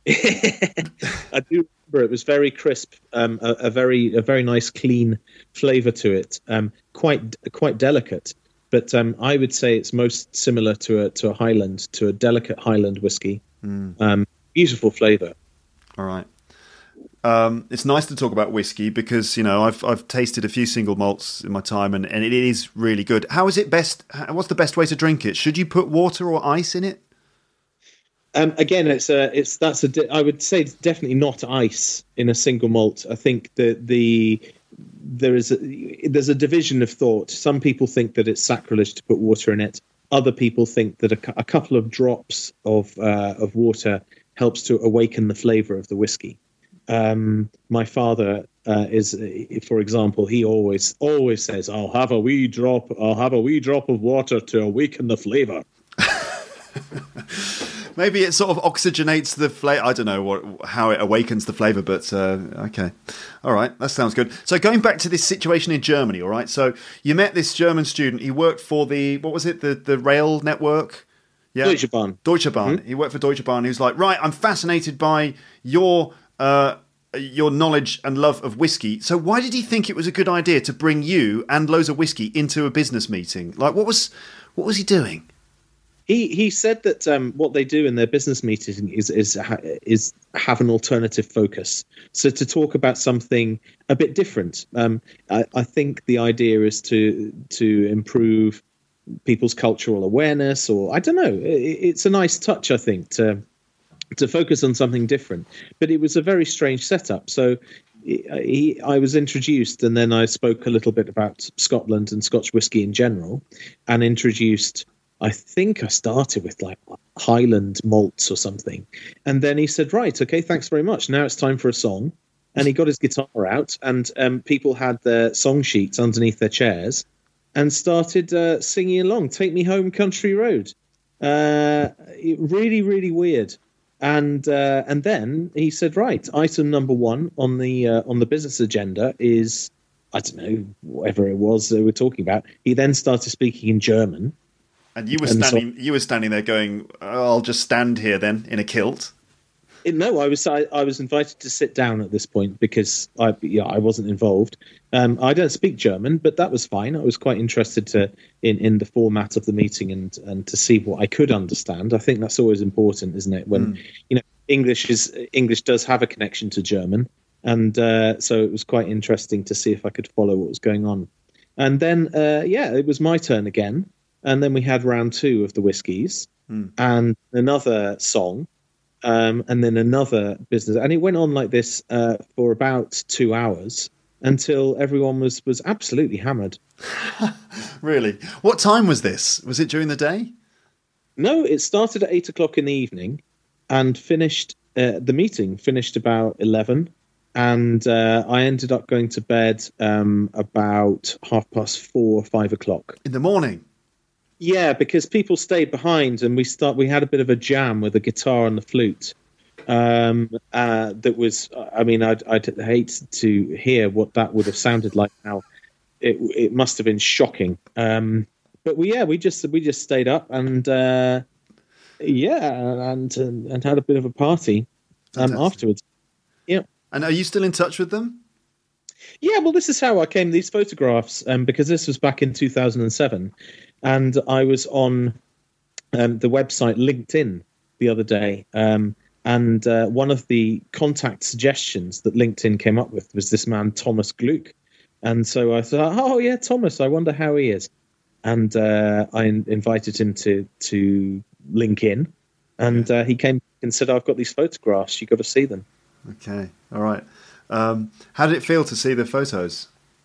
I do remember it was very crisp, um, a, a very a very nice clean flavour to it, um, quite quite delicate. But um, I would say it's most similar to a to a Highland, to a delicate Highland whiskey. Mm. Um, beautiful flavour. All right. Um, it's nice to talk about whiskey because, you know, I've I've tasted a few single malts in my time, and, and it is really good. How is it best? What's the best way to drink it? Should you put water or ice in it? Um, again, it's a it's that's a I would say it's definitely not ice in a single malt. I think that the there is a, there's a division of thought. Some people think that it's sacrilege to put water in it. Other people think that a, a couple of drops of uh, of water helps to awaken the flavour of the whiskey. Um, my father uh, is, for example, he always always says, "I'll have a wee drop. I'll have a wee drop of water to awaken the flavour." Maybe it sort of oxygenates the flavor. I don't know what how it awakens the flavour, but uh, okay, all right, that sounds good. So going back to this situation in Germany, all right. So you met this German student. He worked for the what was it the the rail network? Yeah, Deutsche Bahn. Deutsche Bahn. Mm-hmm. He worked for Deutsche Bahn. He was like, right, I'm fascinated by your. Uh, your knowledge and love of whiskey. So why did he think it was a good idea to bring you and loads of whiskey into a business meeting? Like, what was what was he doing? He he said that um, what they do in their business meeting is is is have an alternative focus. So to talk about something a bit different. Um, I, I think the idea is to to improve people's cultural awareness, or I don't know. It, it's a nice touch, I think, to. to focus on something different. But it was a very strange setup. So he, I was introduced, and then I spoke a little bit about Scotland and Scotch whisky in general, and introduced, I think I started with like Highland malts or something. And then he said, right, okay, thanks very much. Now it's time for a song. And he got his guitar out, and um, people had their song sheets underneath their chairs and started uh, singing along, Take Me Home Country Road. Uh, it, really, really weird. And uh, and then he said, right, item number one on the uh, on the business agenda is, I don't know, whatever it was they were talking about. He then started speaking in German. And you were and standing so, you were standing there going, oh, I'll just stand here then in a kilt. It, no, I was I, I was invited to sit down at this point because I yeah I wasn't involved. Um, I don't speak German, but that was fine. I was quite interested to in, in the format of the meeting and and to see what I could understand. I think that's always important, isn't it? When mm. you know English is English does have a connection to German, and uh, so it was quite interesting to see if I could follow what was going on. And then uh, yeah, it was my turn again, and then we had round two of the whiskies mm. and another song. Um, and then another business, and it went on like this uh, for about two hours until everyone was was absolutely hammered. Really? What time was this? Was it during the day? No, it started at eight o'clock in the evening, and finished. Uh, the meeting finished about eleven, and uh, I ended up going to bed um, about half past four, five o'clock in the morning. Yeah, because people stayed behind, and we start. We had a bit of a jam with the guitar and the flute. Um, uh, that was, I mean, I'd, I'd hate to hear what that would have sounded like. Now, it it must have been shocking. Um, but we, yeah, we just we just stayed up and uh, yeah, and, and and had a bit of a party um, afterwards. Yeah. And are you still in touch with them? Yeah, well, this is how I came to these photographs, um, because this was back in two thousand seven. And I was on um, the website LinkedIn the other day, um, and uh, one of the contact suggestions that LinkedIn came up with was this man, Thomas Gluck. And so I thought, oh, yeah, Thomas, I wonder how he is. And uh, I in- invited him to, to link in, and uh, he came and said, I've got these photographs. You've got to see them. Okay, all right. Um, how did it feel to see the photos?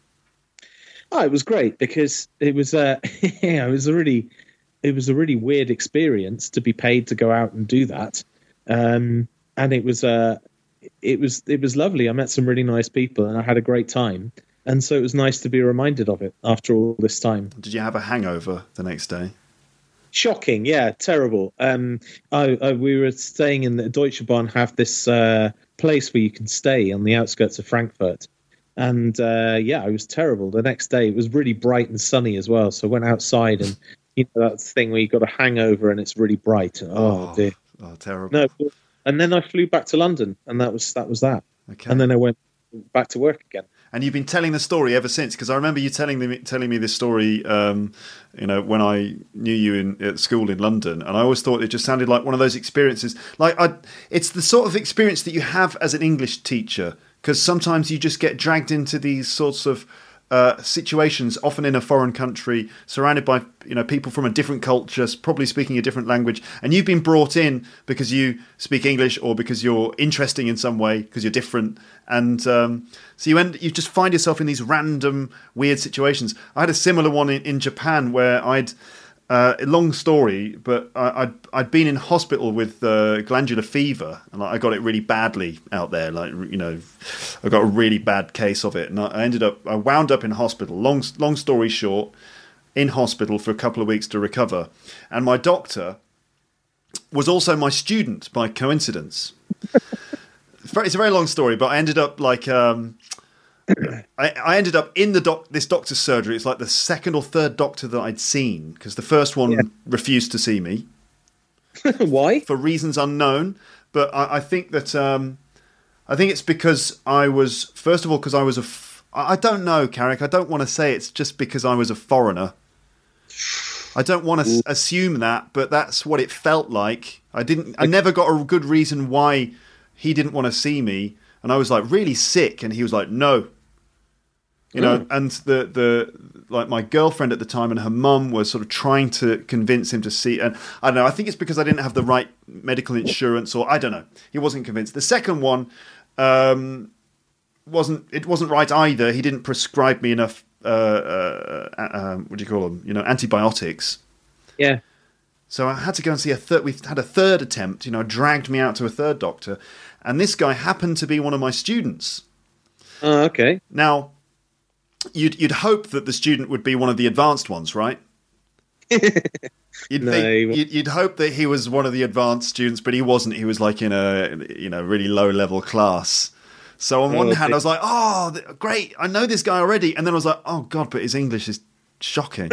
Oh, it was great because it was uh, yeah, it was a really, it was a really weird experience to be paid to go out and do that, um, and it was uh, it was it was lovely. I met some really nice people and I had a great time, and so it was nice to be reminded of it after all this time. Did you have a hangover the next day? Shocking, yeah, terrible. Um, I, I, we were staying in the Deutsche Bahn, have this uh, place where you can stay on the outskirts of Frankfurt. And uh, yeah, it was terrible. The next day, it was really bright and sunny as well. So I went outside, and you know that thing where you got a hangover and it's really bright. Oh, oh dear, oh, terrible. No, and then I flew back to London, and that was that was that. Okay. And then I went back to work again. And you've been telling the story ever since, because I remember you telling me telling me this story, um, you know, when I knew you in at school in London, and I always thought it just sounded like one of those experiences. Like, I, it's the sort of experience that you have as an English teacher, because sometimes you just get dragged into these sorts of uh, situations, often in a foreign country, surrounded by you know people from a different culture, probably speaking a different language, and you've been brought in because you speak English or because you're interesting in some way, because you're different, and um, so you end you just find yourself in these random weird situations. I had a similar one in, in Japan where I'd uh, a long story, but I, I'd I'd been in hospital with uh, glandular fever, and I got it really badly out there. Like you know, I got a really bad case of it, and I ended up I wound up in hospital. Long long story short, in hospital for a couple of weeks to recover, and my doctor was also my student by coincidence. It's a very long story, but I ended up like um, I, I ended up in the doc this doctor's surgery. It's like the second or third doctor that I'd seen, because the first one yeah. refused to see me. Why? For reasons unknown, but I, I think that um, I think it's because I was first of all because I was a f- I don't know, Carrick. I don't want to say it's just because I was a foreigner. I don't want to s- assume that, but that's what it felt like. I didn't. I never got a good reason why he didn't want to see me, and I was like really sick, and he was like, "No." You know, mm. and the, the like my girlfriend at the time and her mum was sort of trying to convince him to see. And I don't know, I think it's because I didn't have the right medical insurance, or I don't know. He wasn't convinced. The second one um, wasn't. It wasn't right either. He didn't prescribe me enough. Uh, uh, uh, what do you call them? You know, antibiotics. Yeah. So I had to go and see a third. We've had a third attempt. You know, dragged me out to a third doctor, and this guy happened to be one of my students. Oh, okay. Now. You'd you'd hope that the student would be one of the advanced ones, right? You'd no. think, you'd, you'd hope that he was one of the advanced students, but he wasn't. He was like in a you know really low level class. So on one oh, hand, I was like, "Oh, great! I know this guy already," and then I was like, "Oh God, but his English is shocking."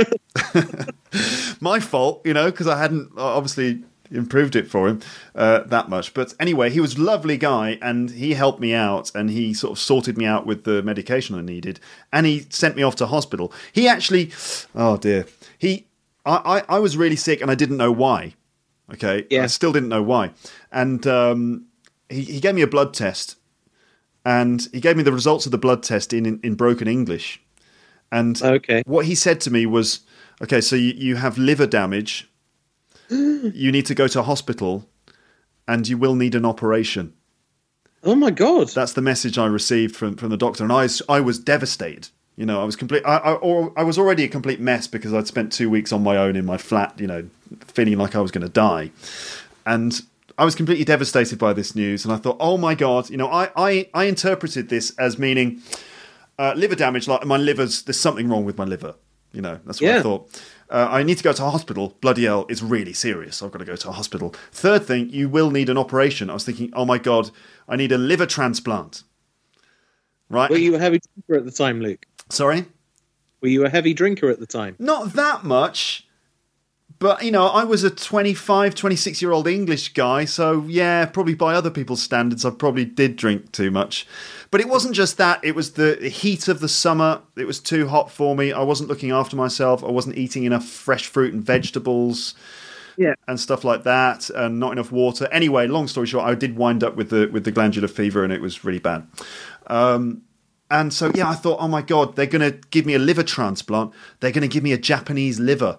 My fault, you know, because I hadn't obviously improved it for him uh, that much. But anyway, he was a lovely guy, and he helped me out, and he sort of sorted me out with the medication I needed, and he sent me off to hospital. He actually, oh dear, he, I, I, I was really sick, and I didn't know why. Okay, yeah. I still didn't know why, and um, he, he gave me a blood test, and he gave me the results of the blood test in in, in broken English, and okay. what he said to me was, okay, so you, you have liver damage. You need to go to hospital, and you will need an operation. Oh my God! That's the message I received from, from the doctor, and I, I was devastated. You know, I was complete. I, I or I was already a complete mess because I'd spent two weeks on my own in my flat. You know, feeling like I was going to die, and I was completely devastated by this news. And I thought, oh my God! You know, I I, I interpreted this as meaning uh, liver damage. Like my liver's, there's something wrong with my liver. You know, that's what yeah. I thought. Uh, I need to go to a hospital. Bloody hell, it's really serious. I've got to go to a hospital. Third thing, you will need an operation. I was thinking, oh my God, I need a liver transplant. Right? Were you a heavy drinker at the time, Luke? Sorry? Were you a heavy drinker at the time? Not that much. But, you know, I was a twenty-five, twenty-six-year-old English guy, so, yeah, probably by other people's standards, I probably did drink too much. But it wasn't just that. It was the heat of the summer. It was too hot for me. I wasn't looking after myself. I wasn't eating enough fresh fruit and vegetables yeah. and stuff like that, and not enough water. Anyway, long story short, I did wind up with the with the glandular fever, and it was really bad. Um, and so, yeah, I thought, oh, my God, they're going to give me a liver transplant. They're going to give me a Japanese liver.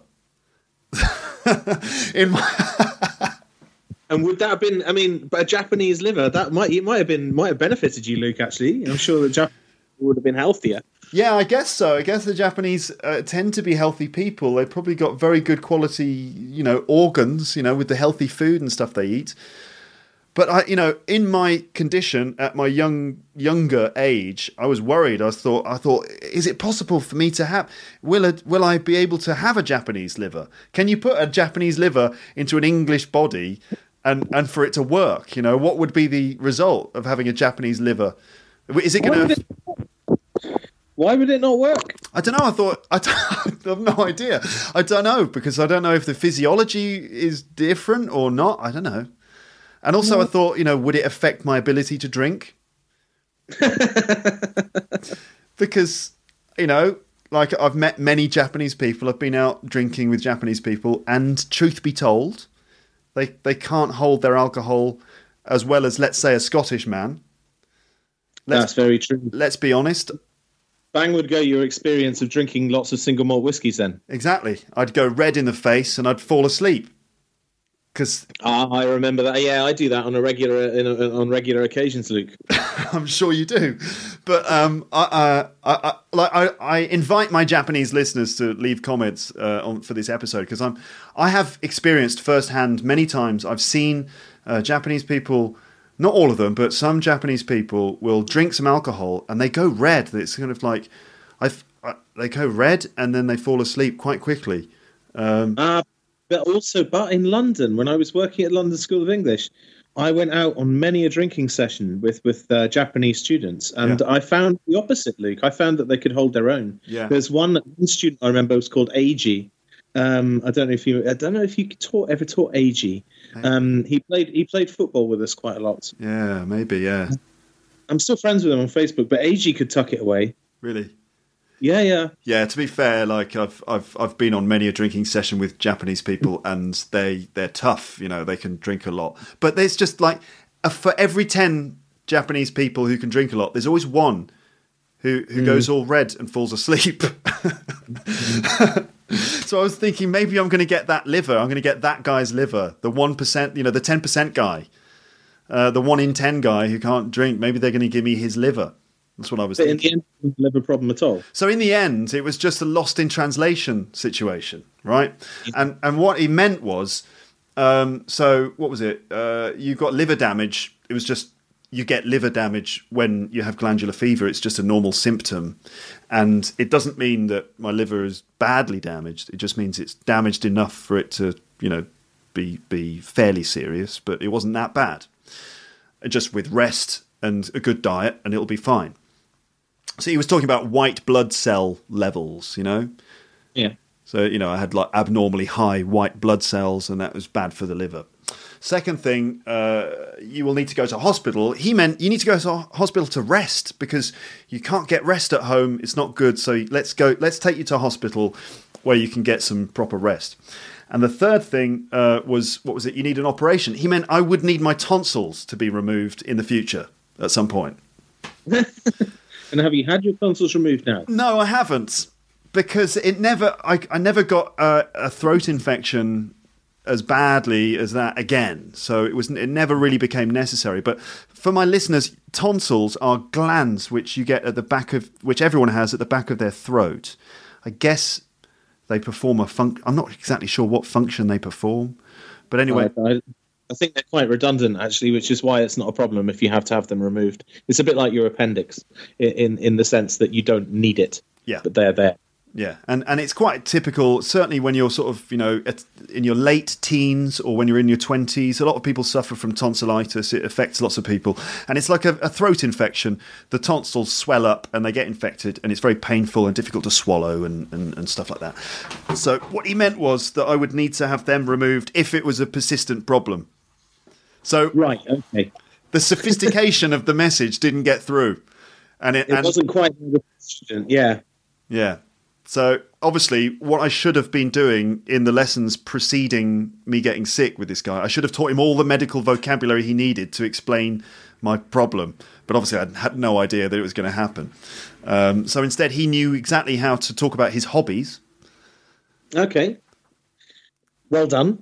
In my and would that have been? I mean, but a Japanese liver that might it might have been might have benefited you, Luke. Actually, I'm sure the Japanese would have been healthier. Yeah, I guess so. I guess the Japanese uh, tend to be healthy people. They've probably got very good quality, you know, organs, you know, with the healthy food and stuff they eat. But I, you know, in my condition at my young younger age, I was worried. I thought, I thought, is it possible for me to have? Will it, will I be able to have a Japanese liver? Can you put a Japanese liver into an English body, and and for it to work? You know, what would be the result of having a Japanese liver? Is it going to? Why would it not work? I don't know. I thought I, don't, I have no idea. I don't know because I don't know if the physiology is different or not. I don't know. And also, I thought, you know, would it affect my ability to drink? Because, you know, like I've met many Japanese people. I've been out drinking with Japanese people, and truth be told, they they can't hold their alcohol as well as, let's say, a Scottish man. Let's, That's very true. Let's be honest. Bang would go your experience of drinking lots of single malt whiskies then. Exactly. I'd go red in the face and I'd fall asleep. Because ah, I remember that. Yeah, I do that on a regular in a, on regular occasions, Luke. I'm sure you do. But um, I, I, I, like I, I invite my Japanese listeners to leave comments uh, on for this episode, because I'm I have experienced firsthand many times. I've seen uh, Japanese people, not all of them, but some Japanese people will drink some alcohol and they go red. It's kind of like I've, I, they go red and then they fall asleep quite quickly. Um, uh, but also, but in London, when I was working at London School of English, I went out on many a drinking session with with uh, Japanese students, and Yeah. I found the opposite, Luke. I found that they could hold their own. Yeah. There's one, one student I remember was called Eiji. Um, I don't know if you, I don't know if you taught ever taught Eiji. Um, he played he played football with us quite a lot. yeah, maybe, yeah. I'm still friends with him on Facebook, but Eiji could tuck it away. Really? Yeah, yeah. Yeah, to be fair, like I've I've I've been on many a drinking session with Japanese people, and they they're tough. You know, they can drink a lot, but there's just like uh, for every ten Japanese people who can drink a lot, there's always one who who mm. goes all red and falls asleep. So I was thinking maybe I'm going to get that liver. I'm going to get that guy's liver, the one percent, you know, the ten percent guy, uh, the one in ten guy who can't drink. Maybe they're going to give me his liver. That's what I was but thinking. in the end, liver problem at all. So in the end, it was just a lost in translation situation, right? And and what he meant was, um, so what was it? Uh, you got liver damage. It was just you get liver damage when you have glandular fever. It's just a normal symptom, and it doesn't mean that my liver is badly damaged. It just means it's damaged enough for it to, you know, be be fairly serious. But it wasn't that bad. Just with rest and a good diet, and it'll be fine. So he was talking about white blood cell levels, you know? Yeah. So, you know, I had like abnormally high white blood cells, and that was bad for the liver. Second thing, uh, you will need to go to hospital. He meant you need to go to hospital to rest, because you can't get rest at home. It's not good. So let's go, let's take you to hospital where you can get some proper rest. And the third thing uh, was, what was it? You need an operation. He meant I would need my tonsils to be removed in the future at some point. And have you had your tonsils removed now? No, I haven't, because it never. I, I never got a, a throat infection as badly as that again. So it was. It never really became necessary. But for my listeners, tonsils are glands which you get at the back of, which everyone has at the back of their throat. I guess they perform a function. I'm not exactly sure what function they perform, but anyway. I, I think they're quite redundant, actually, which is why it's not a problem if you have to have them removed. It's a bit like your appendix, in in, in the sense that you don't need it, yeah, but they're there. Yeah, and and it's quite typical, certainly when you're sort of, you know, at, in your late teens or when you're in your twenties. A lot of people suffer from tonsillitis. It affects lots of people. And it's like a, a throat infection. The tonsils swell up and they get infected, and it's very painful and difficult to swallow and, and, and stuff like that. So what he meant was that I would need to have them removed if it was a persistent problem. So right, okay. The sophistication of the message didn't get through. And it, it and, wasn't quite, yeah. Yeah. So, obviously, what I should have been doing in the lessons preceding me getting sick with this guy, I should have taught him all the medical vocabulary he needed to explain my problem. But obviously, I had no idea that it was going to happen. Um, so instead, he knew exactly how to talk about his hobbies. Okay. Well done.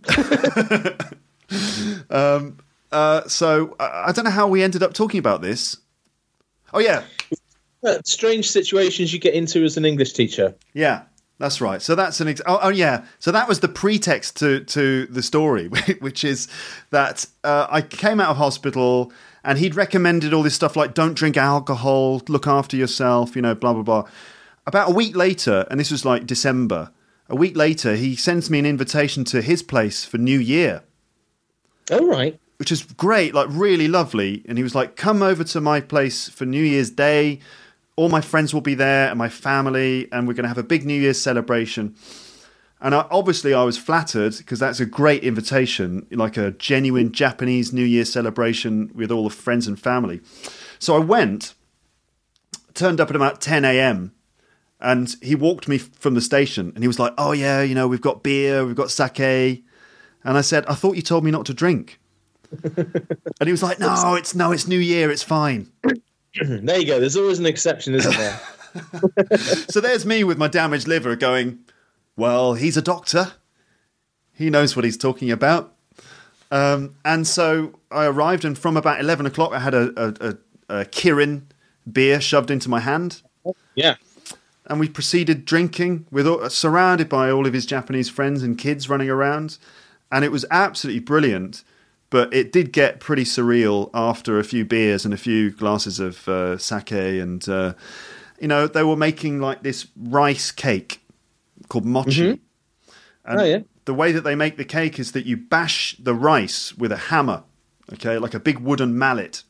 um, uh, so, I, I don't know how we ended up talking about this. Oh, yeah. Uh, strange situations you get into as an English teacher. Yeah, that's right. So that's an ex- oh, oh yeah. So that was the pretext to to the story, which is that uh, I came out of hospital and he'd recommended all this stuff like don't drink alcohol, look after yourself, you know, blah blah blah. About a week later, and this was like December, a week later, he sends me an invitation to his place for New Year. Oh right. Which is great, like really lovely. And he was like, come over to my place for New Year's Day. All my friends will be there and my family, and we're going to have a big New Year's celebration. And I, obviously I was flattered because that's a great invitation, like a genuine Japanese New Year celebration with all the friends and family. So I went, turned up at about ten a.m. and he walked me from the station and he was like, oh yeah, you know, we've got beer, we've got sake. And I said, I thought you told me not to drink. And he was like, no, it's no, it's New Year, it's fine. There you go. There's always an exception, isn't there? So there's me with my damaged liver going, well, he's a doctor. He knows what he's talking about. Um, and so I arrived, and from about eleven o'clock, I had a, a, a, a Kirin beer shoved into my hand. Yeah. And we proceeded drinking, with all, surrounded by all of his Japanese friends and kids running around. And it was absolutely brilliant. But it did get pretty surreal after a few beers and a few glasses of uh, sake. And, uh, you know, they were making like this rice cake called mochi. Mm-hmm. And oh, yeah. The way that they make the cake is that you bash the rice with a hammer, okay, like a big wooden mallet.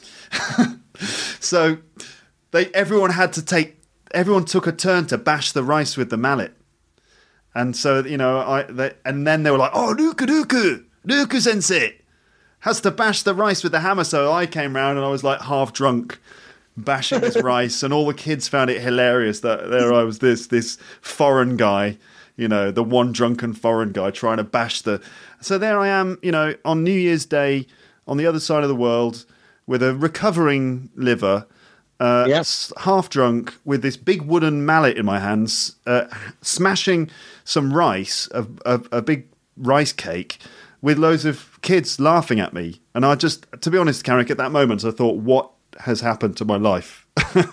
So they everyone had to take, everyone took a turn to bash the rice with the mallet. And so, you know, I they, and then they were like, oh, Ruku, Ruku, Ruku sensei has to bash the rice with the hammer. So I came round and I was like half drunk, bashing this rice, and all the kids found it hilarious that there I was, this this foreign guy, you know, the one drunken foreign guy trying to bash the... So there I am, you know, on New Year's Day, on the other side of the world, with a recovering liver, uh, yep. s- half drunk, with this big wooden mallet in my hands, uh, smashing some rice, a, a, a big rice cake, with loads of kids laughing at me. And I just, to be honest, Carrick, at that moment, I thought, what has happened to my life?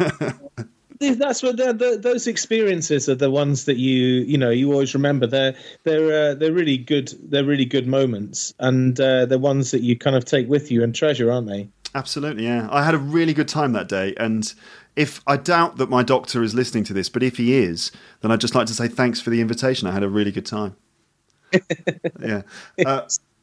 That's what the, the, those experiences are the ones that you you know you always remember. They're they're uh, they're really good. They're really good moments, and uh, they're ones that you kind of take with you and treasure, aren't they? Absolutely, yeah. I had a really good time that day, and if I doubt that my doctor is listening to this, but if he is, then I'd just like to say thanks for the invitation. I had a really good time. Yeah. Uh,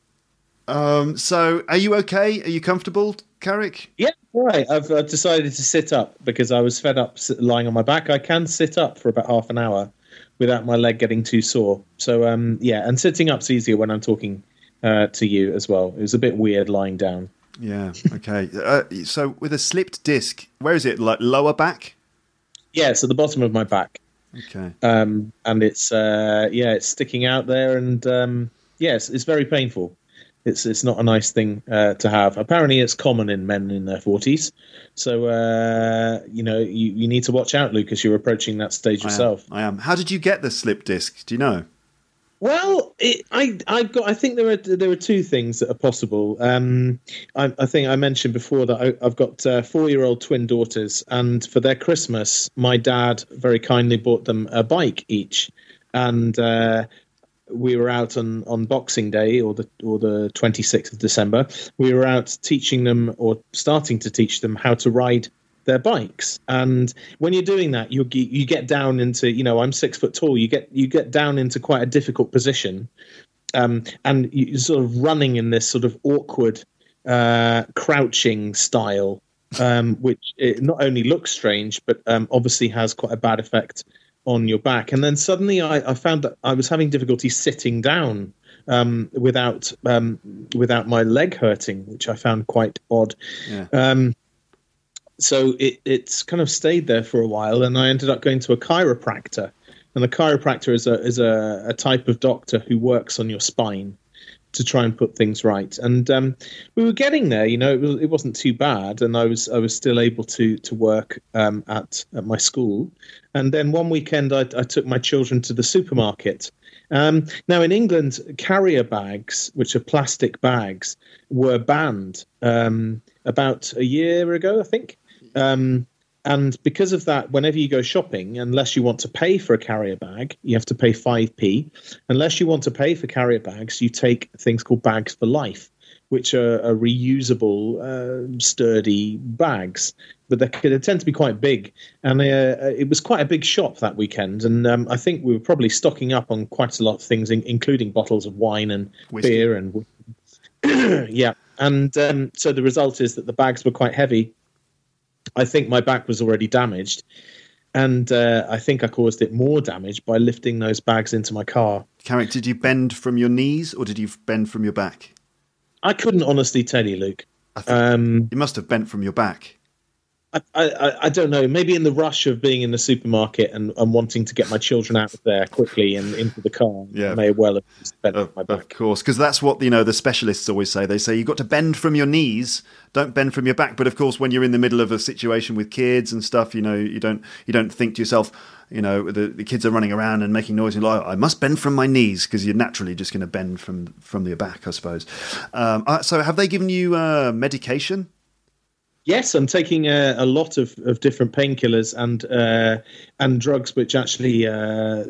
um, so, are you okay? Are you comfortable, Carrick? Yeah, right. I've, I've decided to sit up because I was fed up lying on my back. I can sit up for about half an hour without my leg getting too sore. So, um, yeah, and sitting up's easier when I'm talking uh, to you as well. It was a bit weird lying down. Yeah, okay. uh, so, with a slipped disc, where is it? Like lower back? Yeah, it's at the bottom of my back. Okay. Um, and it's, uh, yeah, it's sticking out there, and um, yes, it's very painful. It's it's not a nice thing uh, to have. Apparently, it's common in men in their forties. So, uh, you know, you, you need to watch out, Lucas. You're approaching that stage yourself. I am, I am. How did you get the slip disc? Do you know? Well, it, I I've got. I think there are there are two things that are possible. Um, I, I think I mentioned before that I, I've got uh, four-year-old twin daughters, and for their Christmas, my dad very kindly bought them a bike each, and uh, we were out on, on Boxing Day or the or the twenty-sixth of December. We were out teaching them or starting to teach them how to ride their bikes. And when you're doing that, you you get down into, you know, I'm six foot tall. You get you get down into quite a difficult position, um, and you're sort of running in this sort of awkward, uh, crouching style, um, which it not only looks strange, but um, obviously has quite a bad effect on your back. And then suddenly I, I found that I was having difficulty sitting down um, without um, without my leg hurting, which I found quite odd. Yeah. Um, so it, it's kind of stayed there for a while, and I ended up going to a chiropractor. And a chiropractor is a is a, a type of doctor who works on your spine to try and put things right. And um, we were getting there, you know, it, was, it wasn't too bad, and I was I was still able to to work um, at at my school. And then one weekend, I, I took my children to the supermarket. Um, now, in England, carrier bags, which are plastic bags, were banned um, about a year ago, I think. Um, and because of that, whenever you go shopping, unless you want to pay for a carrier bag, you have to pay five p. Unless you want to pay for carrier bags, you take things called bags for life, which are, are reusable, uh, sturdy bags. But they, they tend to be quite big. And uh, it was quite a big shop that weekend. And um, I think we were probably stocking up on quite a lot of things, in, including bottles of wine and Whiskey. beer. and Yeah. And um, so the result is that the bags were quite heavy. I think my back was already damaged. and uh, I think I caused it more damage by lifting those bags into my car. Carrick, did you bend from your knees or did you bend from your back? I couldn't honestly tell you, Luke. I think Um, you must have bent from your back. I, I, I don't know. Maybe in the rush of being in the supermarket and, and wanting to get my children out of there quickly and into the car, Yeah. I may well have just bent Of, my of back. course, because that's what, you know, the specialists always say. They say you've got to bend from your knees, don't bend from your back. But of course, when you're in the middle of a situation with kids and stuff, you know, you don't you don't think to yourself, you know, the, the kids are running around and making noise, and you're like, I must bend from my knees, because you're naturally just going to bend from from your back, I suppose. Um, uh, so, have they given you uh, medication? Yes, I'm taking a, a lot of, of different painkillers and uh, and drugs which actually uh,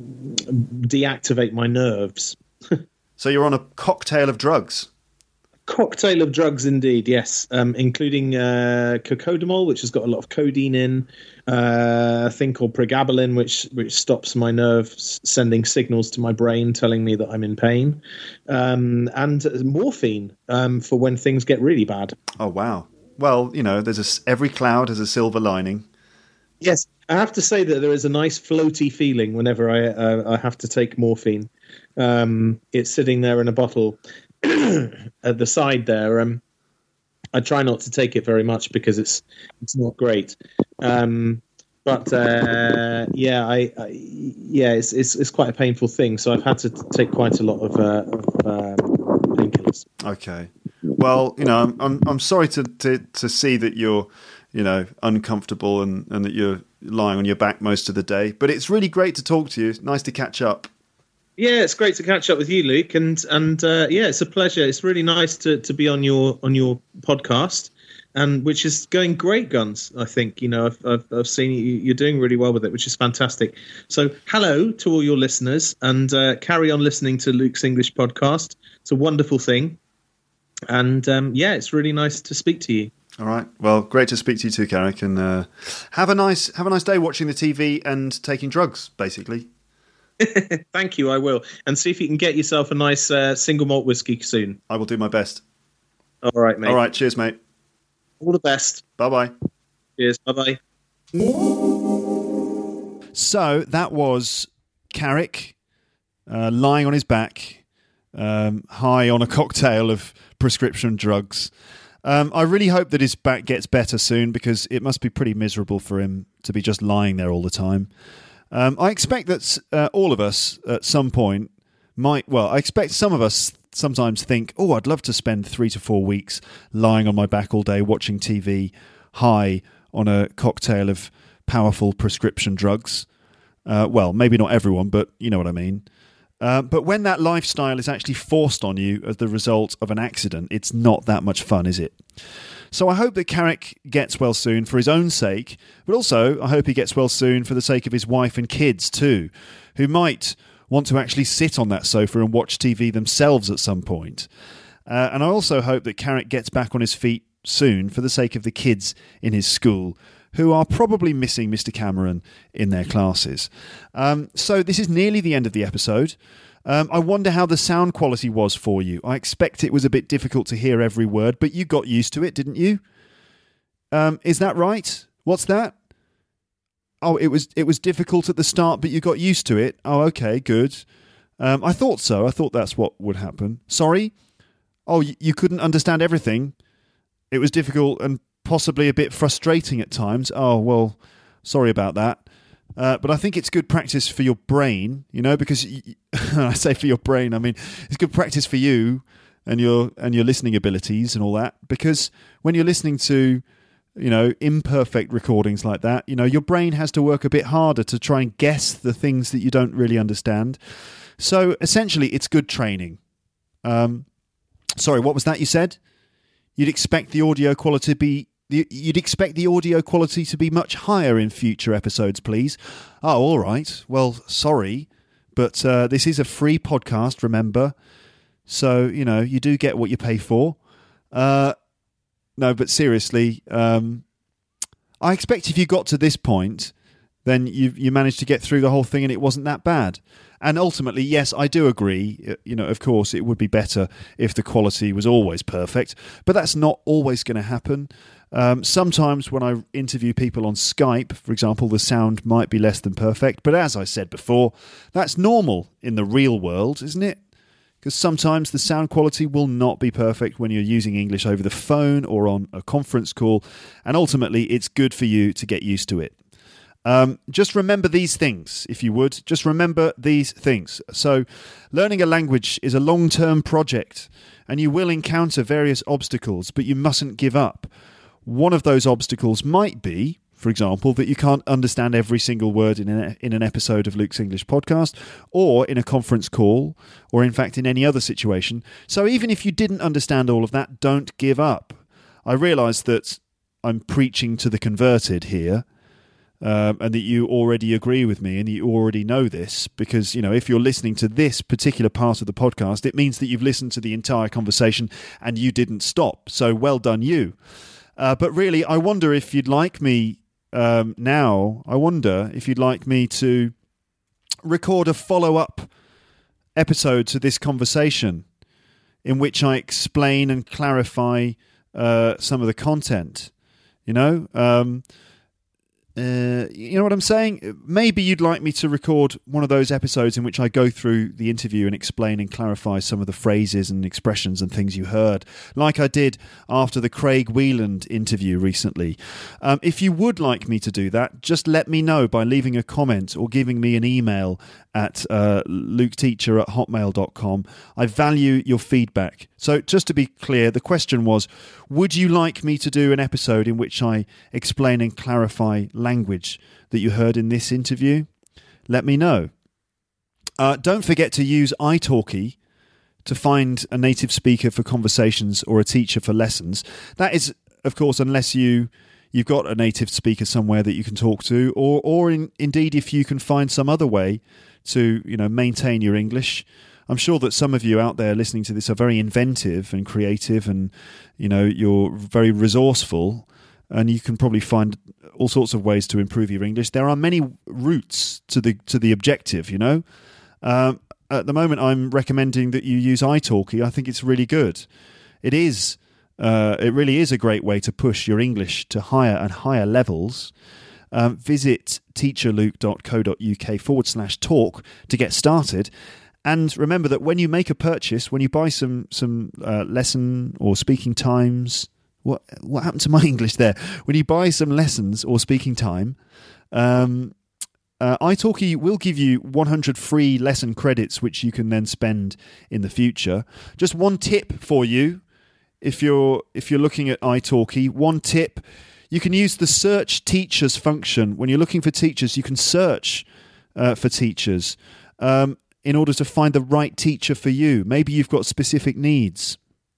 deactivate my nerves. So you're on a cocktail of drugs. Cocktail of drugs, indeed. Yes, um, including uh, cocodamol, which has got a lot of codeine in, uh, a thing called pregabalin, which which stops my nerves sending signals to my brain telling me that I'm in pain, um, and morphine um, for when things get really bad. Oh wow. Well, you know, there's a s every cloud has a silver lining. Yes, I have to say that there is a nice floaty feeling whenever I uh, I have to take morphine. Um, it's sitting there in a bottle at the side there. Um, I try not to take it very much because it's it's not great. Um, but uh, yeah, I, I yeah, it's, it's it's quite a painful thing. So I've had to take quite a lot of, uh, of um, painkillers. Okay. Well, you know, I'm I'm, I'm sorry to, to, to see that you're, you know, uncomfortable and, and that you're lying on your back most of the day. But it's really great to talk to you. It's nice to catch up. Yeah, it's great to catch up with you, Luke, and and uh, yeah, it's a pleasure. It's really nice to, to be on your on your podcast, and which is going great guns. I think you know I've I've, I've seen you, you're doing really well with it, which is fantastic. So hello to all your listeners, and uh, carry on listening to Luke's English podcast. It's a wonderful thing. And um, yeah, it's really nice to speak to you. All right. Well, great to speak to you too, Carrick, and uh, have a nice have a nice day watching the T V and taking drugs, basically. Thank you. I will, and see if you can get yourself a nice uh, single malt whiskey soon. I will do my best. All right, mate. All right. Cheers, mate. All the best. Bye bye. Cheers. Bye bye. So that was Carrick uh, lying on his back, um, high on a cocktail of prescription drugs. Um, I really hope that his back gets better soon, because it must be pretty miserable for him to be just lying there all the time. Um, I expect that uh, all of us at some point might, well, I expect some of us sometimes think, oh, I'd love to spend three to four weeks lying on my back all day watching T V, high on a cocktail of powerful prescription drugs. Uh, well, maybe not everyone, but you know what I mean. Uh, but when that lifestyle is actually forced on you as the result of an accident, it's not that much fun, is it? So I hope that Carrick gets well soon for his own sake, but also I hope he gets well soon for the sake of his wife and kids too, who might want to actually sit on that sofa and watch T V themselves at some point. Uh, and I also hope that Carrick gets back on his feet soon for the sake of the kids in his school, who are probably missing Mister Cameron in their classes. Um, so this is nearly the end of the episode. Um, I wonder how the sound quality was for you. I expect it was a bit difficult to hear every word, but you got used to it, didn't you? Um, is that right? What's that? Oh, it was it was difficult at the start, but you got used to it. Oh, okay, good. Um, I thought so. I thought that's what would happen. Sorry? Oh, you, you couldn't understand everything? It was difficult and possibly a bit frustrating at times. Oh, well, sorry about that. Uh, but I think it's good practice for your brain, you know, because y- I say for your brain, I mean, it's good practice for you and your and your listening abilities and all that, because when you're listening to, you know, imperfect recordings like that, you know, your brain has to work a bit harder to try and guess the things that you don't really understand. So essentially, it's good training. Um, sorry, what was that you said? You'd expect the audio quality to be You'd expect the audio quality to be much higher in future episodes, please. Oh, all right. Well, sorry, but uh, this is a free podcast, remember? So, you know, you do get what you pay for. Uh, no, but seriously, um, I expect if you got to this point, then you you managed to get through the whole thing and it wasn't that bad. And ultimately, yes, I do agree. You know, of course, it would be better if the quality was always perfect, but that's not always going to happen. Um, sometimes when I interview people on Skype, for example, the sound might be less than perfect. But as I said before, that's normal in the real world, isn't it? Because sometimes the sound quality will not be perfect when you're using English over the phone or on a conference call. And ultimately, it's good for you to get used to it. Um, just remember these things, if you would. Just remember these things. So, learning a language is a long-term project, and you will encounter various obstacles, but you mustn't give up. One of those obstacles might be, for example, that you can't understand every single word in an, in an episode of Luke's English podcast, or in a conference call, or in fact in any other situation. So even if you didn't understand all of that, don't give up. I realise that I'm preaching to the converted here, um, and that you already agree with me and you already know this, because, you know, if you're listening to this particular part of the podcast, it means that you've listened to the entire conversation and you didn't stop. So well done you. Uh, but really, I wonder if you'd like me um, now, I wonder if you'd like me to record a follow-up episode to this conversation in which I explain and clarify uh, some of the content, you know? Um, uh, you know what I'm saying? Maybe you'd like me to record one of those episodes in which I go through the interview and explain and clarify some of the phrases and expressions and things you heard, like I did after the Craig Wheeland interview recently. Um, if you would like me to do that, just let me know by leaving a comment or giving me an email at uh, luketeacher at hotmail dot com. I value your feedback. So just to be clear, the question was, would you like me to do an episode in which I explain and clarify language that you heard in this interview? Let me know. Uh, don't forget to use italki to find a native speaker for conversations or a teacher for lessons. That is, of course, unless you... you've got a native speaker somewhere that you can talk to, or or in, indeed if you can find some other way to, you know, maintain your English. I'm sure that some of you out there listening to this are very inventive and creative, and, you know, you're very resourceful, and you can probably find all sorts of ways to improve your English. There are many routes to the to the objective, you know. Um, at the moment, I'm recommending that you use italki. I think it's really good. It is... Uh, it really is a great way to push your English to higher and higher levels. Um, visit teacherluke.co.uk forward slash talk to get started. And remember that when you make a purchase, when you buy some some uh, lesson or speaking times, what what happened to my English there? When you buy some lessons or speaking time, um, uh, italki will give you one hundred free lesson credits, which you can then spend in the future. Just one tip for you. If you're if you're looking at italki, one tip, you can use the search teachers function. When you're looking for teachers, you can search uh, for teachers um, in order to find the right teacher for you. Maybe you've got specific needs.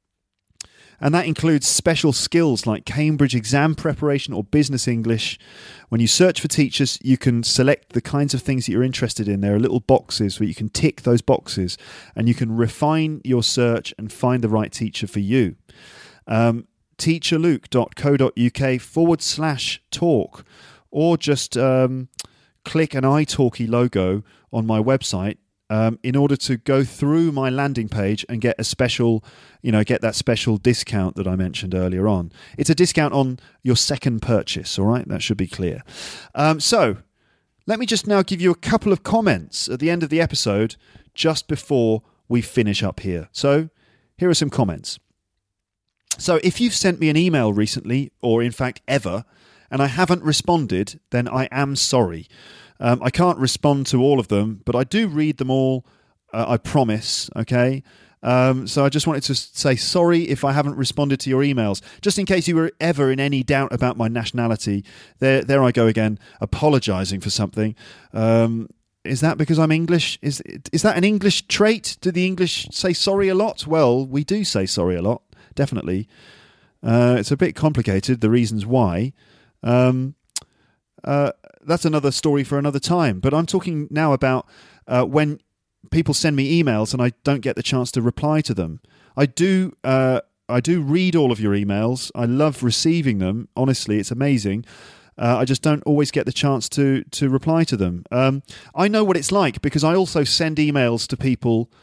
And that includes special skills like Cambridge exam preparation or business English. When you search for teachers, you can select the kinds of things that you're interested in. There are little boxes where you can tick those boxes, and you can refine your search and find the right teacher for you. Um, teacherluke.co.uk forward slash talk, or just um, click an italki logo on my website um, in order to go through my landing page and get a special, you know, get that special discount that I mentioned earlier on. It's a discount on your second purchase, all right? That should be clear. Um, so let me just now give you a couple of comments at the end of the episode just before we finish up here. So here are some comments. So if you've sent me an email recently, or in fact ever, and I haven't responded, then I am sorry. Um, I can't respond to all of them, but I do read them all, uh, I promise, okay? Um, so I just wanted to say sorry if I haven't responded to your emails. Just in case you were ever in any doubt about my nationality, there there I go again, apologising for something. Um, is that because I'm English? Is is that an English trait? Do the English say sorry a lot? Well, we do say sorry a lot, definitely. Uh, it's a bit complicated, the reasons why. Um, uh, that's another story for another time. But I'm talking now about uh, when people send me emails and I don't get the chance to reply to them. I do uh, I do read all of your emails. I love receiving them. Honestly, it's amazing. Uh, I just don't always get the chance to to reply to them. Um, I know what it's like because I also send emails to people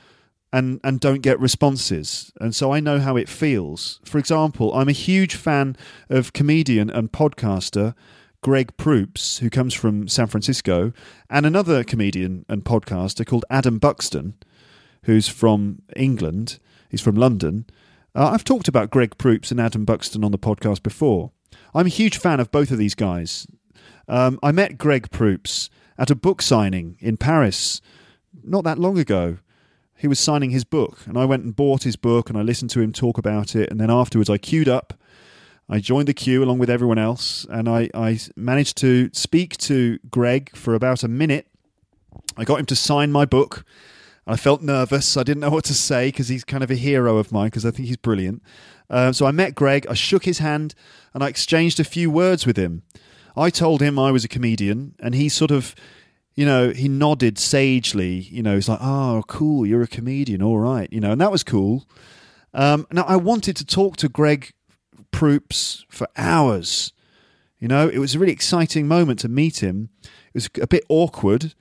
and, and don't get responses. And so I know how it feels. For example, I'm a huge fan of comedian and podcaster Greg Proops, who comes from San Francisco, and another comedian and podcaster called Adam Buxton, who's from England. He's from London. Uh, I've talked about Greg Proops and Adam Buxton on the podcast before. I'm a huge fan of both of these guys. Um, I met Greg Proops at a book signing in Paris not that long ago. He was signing his book, and I went and bought his book, and I listened to him talk about it, and then afterwards I queued up. I joined the queue along with everyone else, and I, I managed to speak to Greg for about a minute. I got him to sign my book. I felt nervous. I didn't know what to say because he's kind of a hero of mine because I think he's brilliant. Uh, so I met Greg, I shook his hand, and I exchanged a few words with him. I told him I was a comedian, and he sort of, you know, he nodded sagely. You know, he's like, oh, cool, you're a comedian, all right. You know, and that was cool. Um, now, I wanted to talk to Greg Proops for hours. You know, it was a really exciting moment to meet him. It was a bit awkward,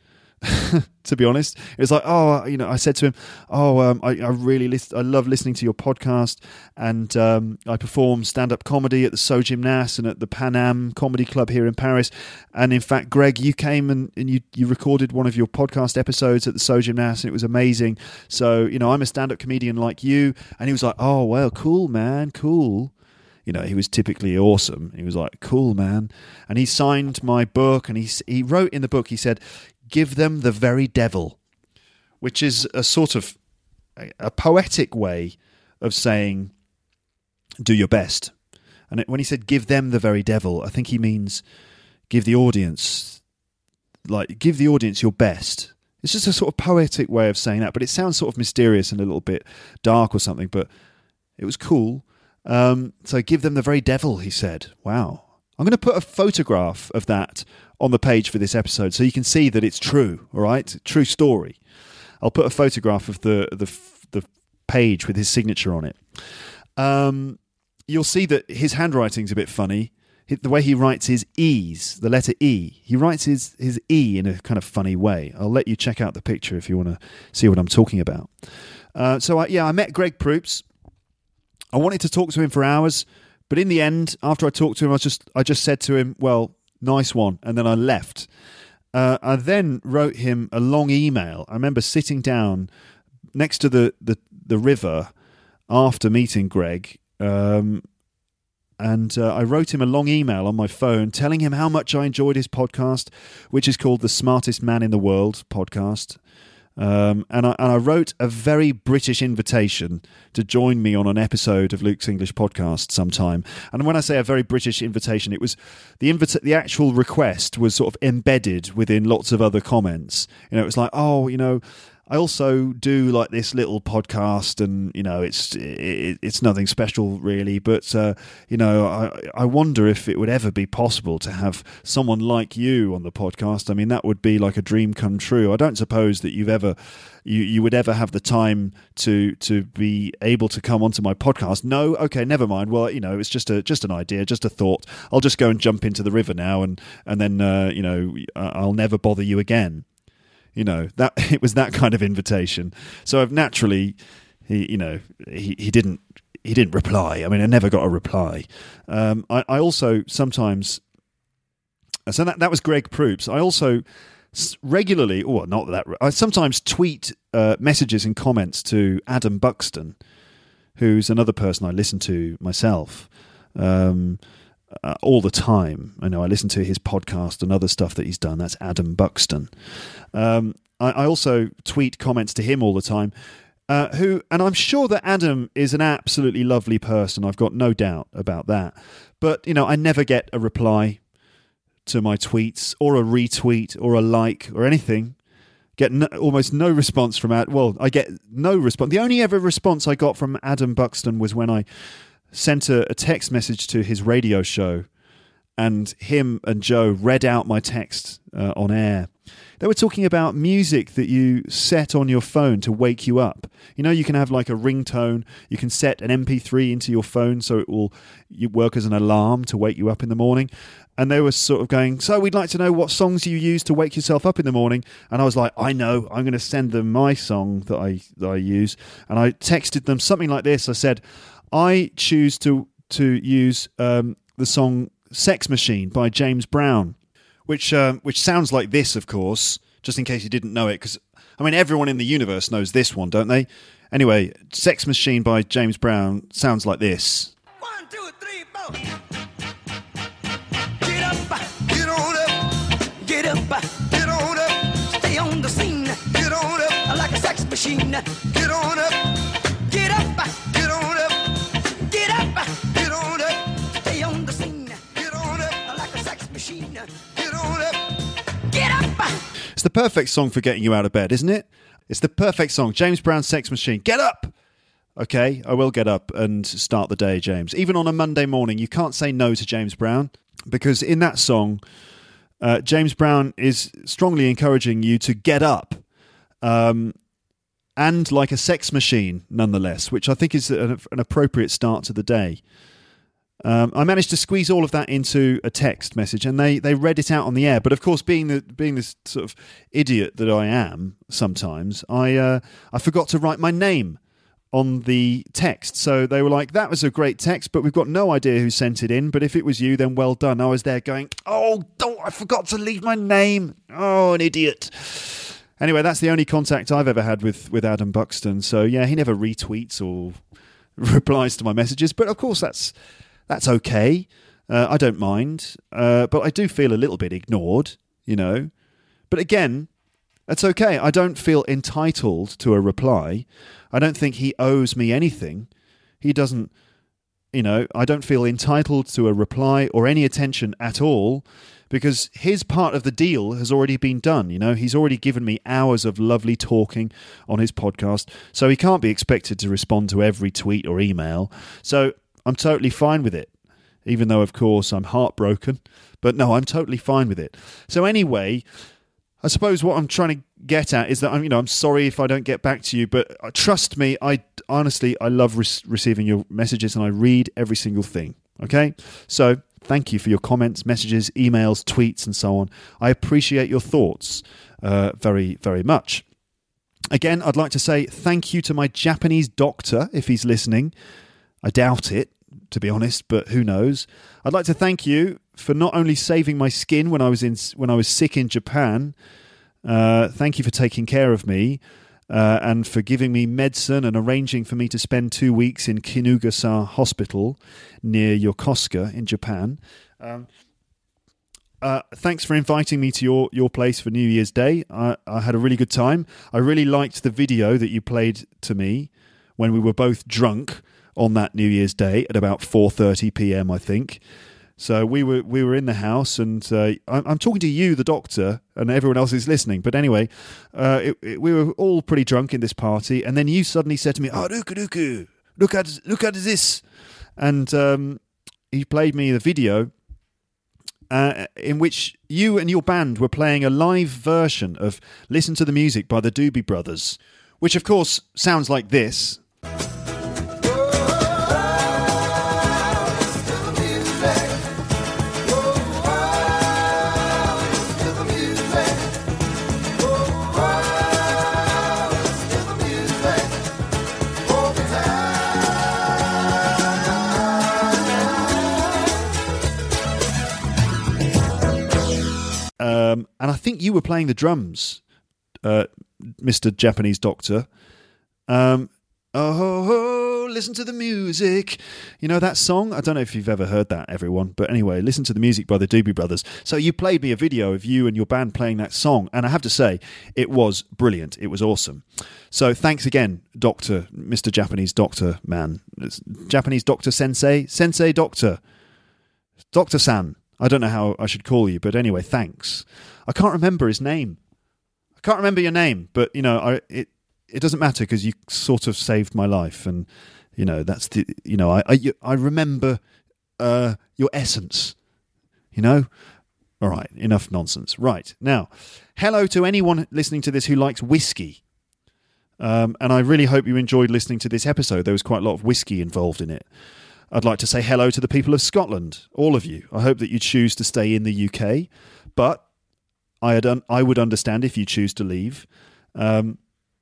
to be honest. It was like, oh, you know, I said to him, oh, um, I, I really, list- I love listening to your podcast, and um, I perform stand-up comedy at the So Gymnase and at the Pan Am Comedy Club here in Paris. And in fact, Greg, you came and, and you, you recorded one of your podcast episodes at the So Gymnase, and it was amazing. So, you know, I'm a stand-up comedian like you. And he was like, oh, well, cool, man, cool. You know, he was typically awesome. He was like, cool, man. And he signed my book, and he he wrote in the book, he said, give them the very devil, which is a sort of a, a poetic way of saying, do your best. And it, when he said, give them the very devil, I think he means give the audience, like, give the audience your best. It's just a sort of poetic way of saying that, but it sounds sort of mysterious and a little bit dark or something, but it was cool. Um, so give them the very devil, he said. Wow. I'm going to put a photograph of that on the page for this episode so you can see that it's true, all right? True story. I'll put a photograph of the the, the page with his signature on it. Um, you'll see that his handwriting's a bit funny. The way he writes his E's, the letter E, he writes his, his E in a kind of funny way. I'll let you check out the picture if you want to see what I'm talking about. Uh, so, I, yeah, I met Greg Proops. I wanted to talk to him for hours, but in the end, after I talked to him, I just I just said to him, well, nice one, and then I left. Uh, I then wrote him a long email. I remember sitting down next to the, the, the river after meeting Greg, um, and uh, I wrote him a long email on my phone telling him how much I enjoyed his podcast, which is called The Smartest Man in the World podcast. Um, and, I, and I wrote a very British invitation to join me on an episode of Luke's English podcast sometime. And when I say a very British invitation, it was the invita- the actual request was sort of embedded within lots of other comments. You know, it was like, oh, you know, I also do like this little podcast, and you know, it's it, it's nothing special really, but uh, you know, I I wonder if it would ever be possible to have someone like you on the podcast. I mean, that would be like a dream come true. I don't suppose that you've ever you you would ever have the time to to be able to come onto my podcast. No, okay, never mind. Well, you know, it's just a just an idea, just a thought. I'll just go and jump into the river now, and and then uh, you know, I'll never bother you again. You know, that it was that kind of invitation. So I've naturally, he, you know, he, he didn't he didn't reply. I mean, I never got a reply. Um, I, I also sometimes, so that that was Greg Proops. I also regularly, or not that, I sometimes tweet uh, messages and comments to Adam Buxton, who's another person I listen to myself. Um, Uh, all the time. I know I listen to his podcast and other stuff that he's done. That's Adam Buxton. Um, I, I also tweet comments to him all the time. Uh, who, and I'm sure that Adam is an absolutely lovely person. I've got no doubt about that. But you know, I never get a reply to my tweets, or a retweet, or a like, or anything. Get no, almost no response from Adam. Well, I get no response. The only ever response I got from Adam Buxton was when I sent a, a text message to his radio show, and him and Joe read out my text uh, on air. they were talking about music that you set on your phone to wake you up. You know, you can have like a ringtone. You can set an M P three into your phone so it will you work as an alarm to wake you up in the morning. And they were sort of going, so we'd like to know what songs you use to wake yourself up in the morning. And I was like, I know, I'm going to send them my song that I that I use. And I texted them something like this. I said, I choose to to use um, the song Sex Machine by James Brown, which um, which sounds like this, of course, just in case you didn't know it. Because, I mean, everyone in the universe knows this one, don't they? Anyway, Sex Machine by James Brown sounds like this. One, two, three, four. Get up, get on up, get up, get on up, stay on the scene, get on up, like a sex machine, get on up, get up, get on up, get up, get on up, stay on the scene, get on up, like a sex machine, get on up, get up. It's the perfect song for getting you out of bed, isn't it? It's the perfect song. James Brown, Sex Machine. Get up! Okay, I will get up and start the day, James. Even on a Monday morning, you can't say no to James Brown, because in that song, uh, James Brown is strongly encouraging you to get up, um, and like a sex machine, nonetheless, which I think is an, an appropriate start to the day. Um, I managed to squeeze all of that into a text message, and they, they read it out on the air. But of course, being the being this sort of idiot that I am, sometimes I uh, I forgot to write my name on the text. So they were like, that was a great text, but we've got no idea who sent it in. But if it was you, then well done. I was there going, oh, don't, I forgot to leave my name. Oh, an idiot. Anyway, that's the only contact I've ever had with, with Adam Buxton. So yeah, he never retweets or replies to my messages. But of course, that's that's okay. Uh, I don't mind. Uh, but I do feel a little bit ignored, you know. But again, that's okay. I don't feel entitled to a reply. I don't think he owes me anything. He doesn't, you know, I don't feel entitled to a reply or any attention at all, because his part of the deal has already been done. You know, he's already given me hours of lovely talking on his podcast, so he can't be expected to respond to every tweet or email. So I'm totally fine with it, even though, of course, I'm heartbroken. But no, I'm totally fine with it. So anyway, I suppose what I'm trying to get at is that I'm, you know, I'm sorry if I don't get back to you, but trust me, I honestly, I love re- receiving your messages, and I read every single thing. Okay, so thank you for your comments, messages, emails, tweets, and so on. I appreciate your thoughts uh, very, very much. Again, I'd like to say thank you to my Japanese doctor if he's listening. I doubt it, to be honest, but who knows? I'd like to thank you for not only saving my skin when I was in when I was sick in Japan. Uh, thank you for taking care of me uh, and for giving me medicine and arranging for me to spend two weeks in Kinugasa Hospital near Yokosuka in Japan. Um, uh, thanks for inviting me to your, your place for New Year's Day. I, I had a really good time. I really liked the video that you played to me when we were both drunk on that New Year's Day at about four thirty p.m, I think. So we were we were in the house, and uh, I'm, I'm talking to you, the doctor, and everyone else is listening. But anyway, uh, it, it, we were all pretty drunk in this party, and then you suddenly said to me, "Oh, Ruku Ruku, look at look at this," and um, he played me the video uh, in which you and your band were playing a live version of "Listen to the Music" by the Doobie Brothers, which of course sounds like this. Um, and I think you were playing the drums, uh, Mister Japanese Doctor. Um, oh, listen to the music. You know that song? I don't know if you've ever heard that, everyone. But anyway, Listen to the Music by the Doobie Brothers. So you played me a video of you and your band playing that song. And I have to say, it was brilliant. It was awesome. So thanks again, Doctor, Mister Japanese Doctor, man. It's Japanese Doctor Sensei, Sensei Doctor, Doctor-san. I don't know how I should call you, but anyway, thanks. I can't remember his name. I can't remember your name, but, you know, I, it it doesn't matter because you sort of saved my life. And, you know, that's the, you know, I I, I remember uh, your essence, you know. All right, enough nonsense. Right, now, hello to anyone listening to this who likes whiskey. Um, and I really hope you enjoyed listening to this episode. There was quite a lot of whiskey involved in it. I'd like to say hello to the people of Scotland, all of you. I hope that you choose to stay in the U K, but I had un- I would understand if you choose to leave. Um,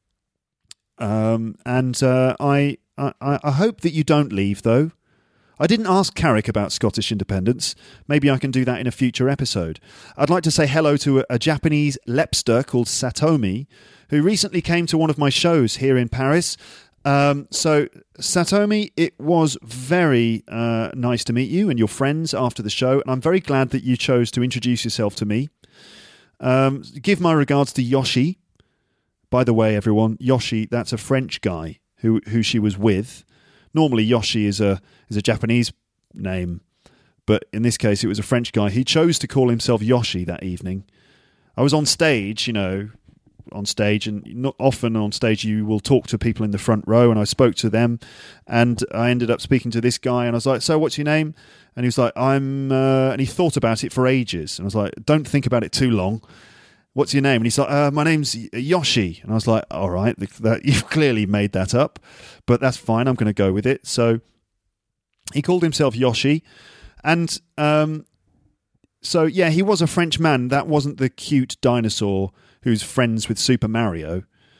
um, and uh, I, I I hope that you don't leave, though. I didn't ask Carrick about Scottish independence. Maybe I can do that in a future episode. I'd like to say hello to a, a Japanese lepster called Satomi, who recently came to one of my shows here in Paris. Um, so, Satomi, it was very uh, nice to meet you and your friends after the show, and I'm very glad that you chose to introduce yourself to me. Um, give my regards to Yoshi. By the way, everyone, Yoshi, that's a French guy who who she was with. Normally, Yoshi is a is a Japanese name, but in this case, it was a French guy. He chose to call himself Yoshi that evening. I was on stage, you know, on stage, and not often on stage you will talk to people in the front row, and I spoke to them, and I ended up speaking to this guy, and I was like, so what's your name? And he was like, I'm, uh, and he thought about it for ages, and I was like, don't think about it too long. What's your name? And he's like, uh, my name's Yoshi. And I was like, all right, that, you've clearly made that up, but that's fine. I'm going to go with it. So he called himself Yoshi. And um, so, yeah, he was a French man. That wasn't the cute dinosaur who's friends with Super Mario.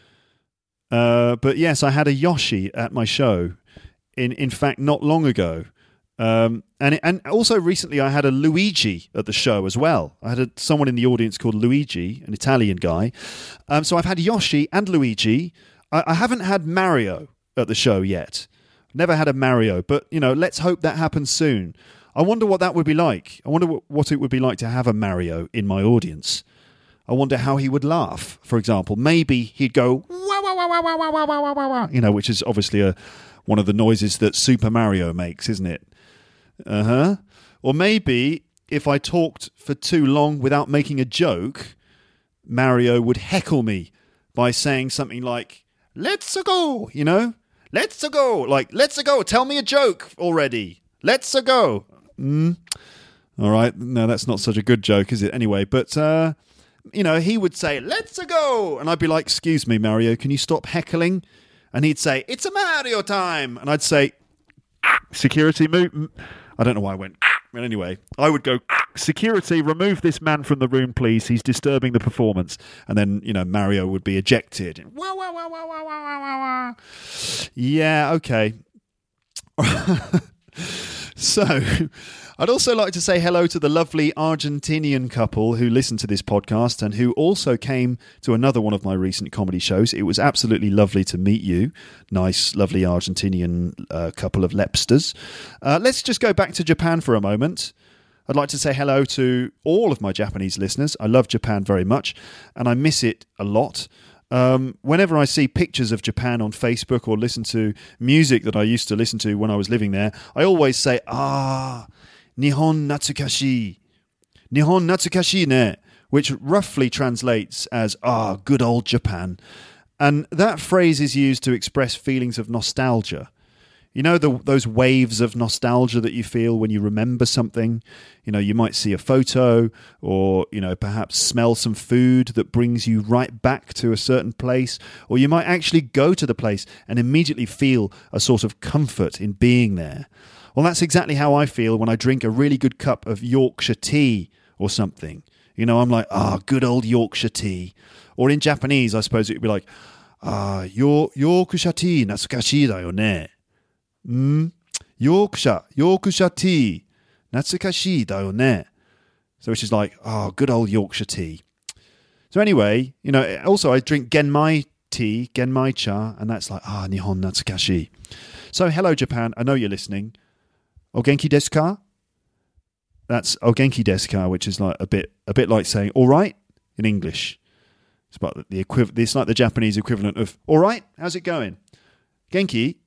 Uh, but yes, I had a Yoshi at my show. In, in fact, not long ago. Um, and and also recently I had a Luigi at the show as well. I had a, someone in the audience called Luigi, an Italian guy. Um, so I've had Yoshi and Luigi. I, I haven't had Mario at the show yet. Never had a Mario, but you know, let's hope that happens soon. I wonder what that would be like. I wonder what, what it would be like to have a Mario in my audience. I wonder how he would laugh, for example. Maybe he'd go, wah, wah, wah, wah, wah, wah, wah, wah, wah, wah, you know, which is obviously a, one of the noises that Super Mario makes, isn't it? Uh-huh. Or maybe if I talked for too long without making a joke, Mario would heckle me by saying something like, let's go, you know? Let's go. Like, let's go. Tell me a joke already. Let's go. Mm. All right. No, that's not such a good joke, is it? Anyway, but, uh, you know, he would say, let's go. And I'd be like, excuse me, Mario, can you stop heckling? And he'd say, it's a Mario time. And I'd say, security move. I don't know why I went, but anyway, I would go, security, remove this man from the room, please. He's disturbing the performance. And then, you know, Mario would be ejected. Wah, wah, wah, wah, wah, wah, wah, wah. Yeah, okay. So, I'd also like to say hello to the lovely Argentinian couple who listen to this podcast and who also came to another one of my recent comedy shows. It was absolutely lovely to meet you. Nice, lovely Argentinian uh, couple of lepsters. Uh, let's just go back to Japan for a moment. I'd like to say hello to all of my Japanese listeners. I love Japan very much, and I miss it a lot. Um, whenever I see pictures of Japan on Facebook or listen to music that I used to listen to when I was living there, I always say, ah, Nihon natsukashi. Nihon natsukashi ne, which roughly translates as, ah, good old Japan. And that phrase is used to express feelings of nostalgia. You know, the, those waves of nostalgia that you feel when you remember something. You know, you might see a photo or, you know, perhaps smell some food that brings you right back to a certain place. Or you might actually go to the place and immediately feel a sort of comfort in being there. Well, that's exactly how I feel when I drink a really good cup of Yorkshire tea or something. You know, I'm like, ah, good old Yorkshire tea. Or in Japanese, I suppose it would be like, ah, Yor- Yorkshire tea natsukashi da yo ne. Mm, Yorkshire, Yorkshire tea, natsukashi da yo ne. So which is like, oh, good old Yorkshire tea. So anyway, you know, also I drink Genmai tea, Genmai cha, and that's like, ah, Nihon natsukashi. So hello Japan, I know you're listening. Ogenki desu ka? That's Ogenki desu ka, which is like a bit, a bit like saying all right in English. It's about the equiv- It's like the Japanese equivalent of all right. How's it going, Genki?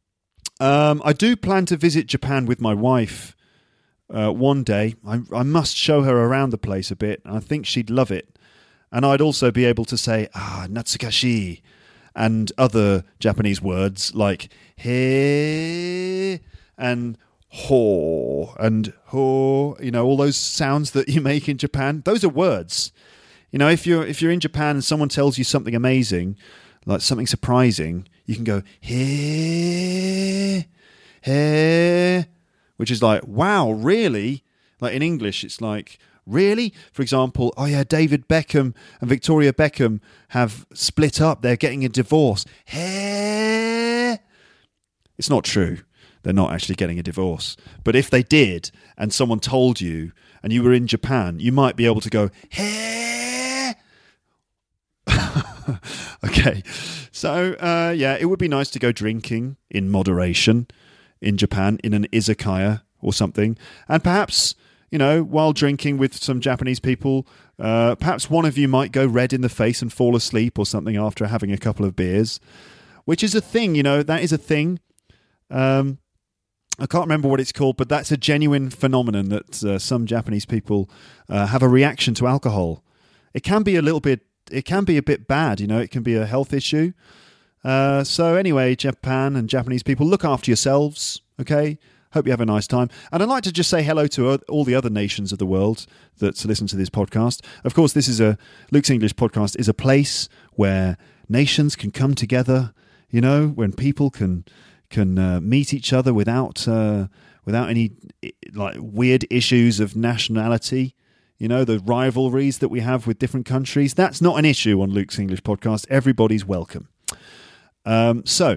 Um, I do plan to visit Japan with my wife uh, one day. I, I must show her around the place a bit. I think she'd love it. And I'd also be able to say, ah, natsukashi, and other Japanese words like he and ho and ho, you know, all those sounds that you make in Japan. Those are words. You know, if you're if you're in Japan and someone tells you something amazing, like something surprising, you can go he he, which is like, wow, really? Like in English, it's like, really? For example, oh yeah, David Beckham and Victoria Beckham have split up. They're getting a divorce. Hey. It's not true. They're not actually getting a divorce. But if they did, and someone told you, and you were in Japan, you might be able to go, hey. Okay. So, uh, yeah, it would be nice to go drinking in moderation in Japan, in an izakaya or something. And perhaps, you know, while drinking with some Japanese people, uh, perhaps one of you might go red in the face and fall asleep or something after having a couple of beers, which is a thing, you know, that is a thing. Um, I can't remember what it's called, but that's a genuine phenomenon that uh, some Japanese people uh, have a reaction to alcohol. It can be a little bit, it can be a bit bad, you know, it can be a health issue. Uh, so anyway, Japan and Japanese people, look after yourselves, okay? Hope you have a nice time. And I'd like to just say hello to all the other nations of the world that listen to this podcast. Of course, this is a, Luke's English podcast is a place where nations can come together, you know, when people can can uh, meet each other without uh, without any like weird issues of nationality. You know, the rivalries that we have with different countries. That's not an issue on Luke's English podcast. Everybody's welcome. Um, so,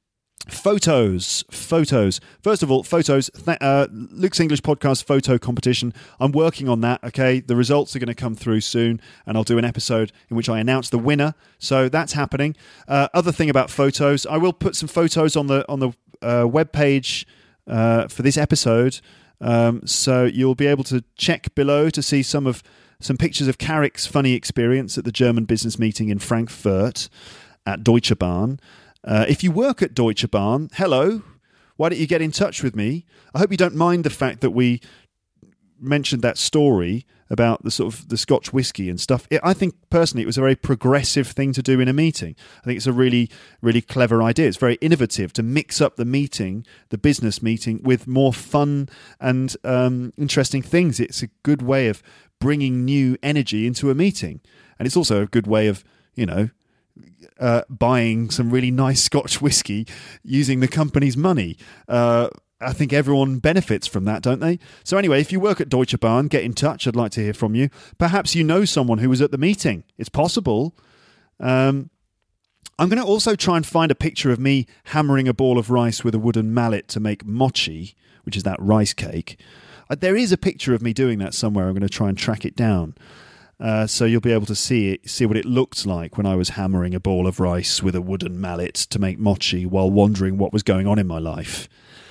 photos, photos. First of all, photos. Th- uh, Luke's English podcast photo competition. I'm working on that. Okay, the results are going to come through soon, and I'll do an episode in which I announce the winner. So that's happening. Uh, other thing about photos, I will put some photos on the on the uh, webpage uh, for this episode. Um, so you'll be able to check below to see some of some pictures of Carrick's funny experience at the German business meeting in Frankfurt at Deutsche Bahn. Uh, if you work at Deutsche Bahn, hello, why don't you get in touch with me? I hope you don't mind the fact that we mentioned that story about the sort of the Scotch whiskey and stuff. It, I think personally it was a very progressive thing to do in a meeting. I think it's a really, really clever idea. It's very innovative to mix up the meeting, the business meeting, with more fun and um, interesting things. It's a good way of bringing new energy into a meeting. And it's also a good way of, you know, Uh, buying some really nice Scotch whiskey using the company's money. Uh, I think everyone benefits from that, don't they? So anyway, if you work at Deutsche Bahn, get in touch. I'd like to hear from you. Perhaps you know someone who was at the meeting. It's possible. Um, I'm going to also try and find a picture of me hammering a ball of rice with a wooden mallet to make mochi, which is that rice cake. Uh, there is a picture of me doing that somewhere. I'm going to try and track it down. Uh, so you'll be able to see it, see what it looked like when I was hammering a ball of rice with a wooden mallet to make mochi while wondering what was going on in my life.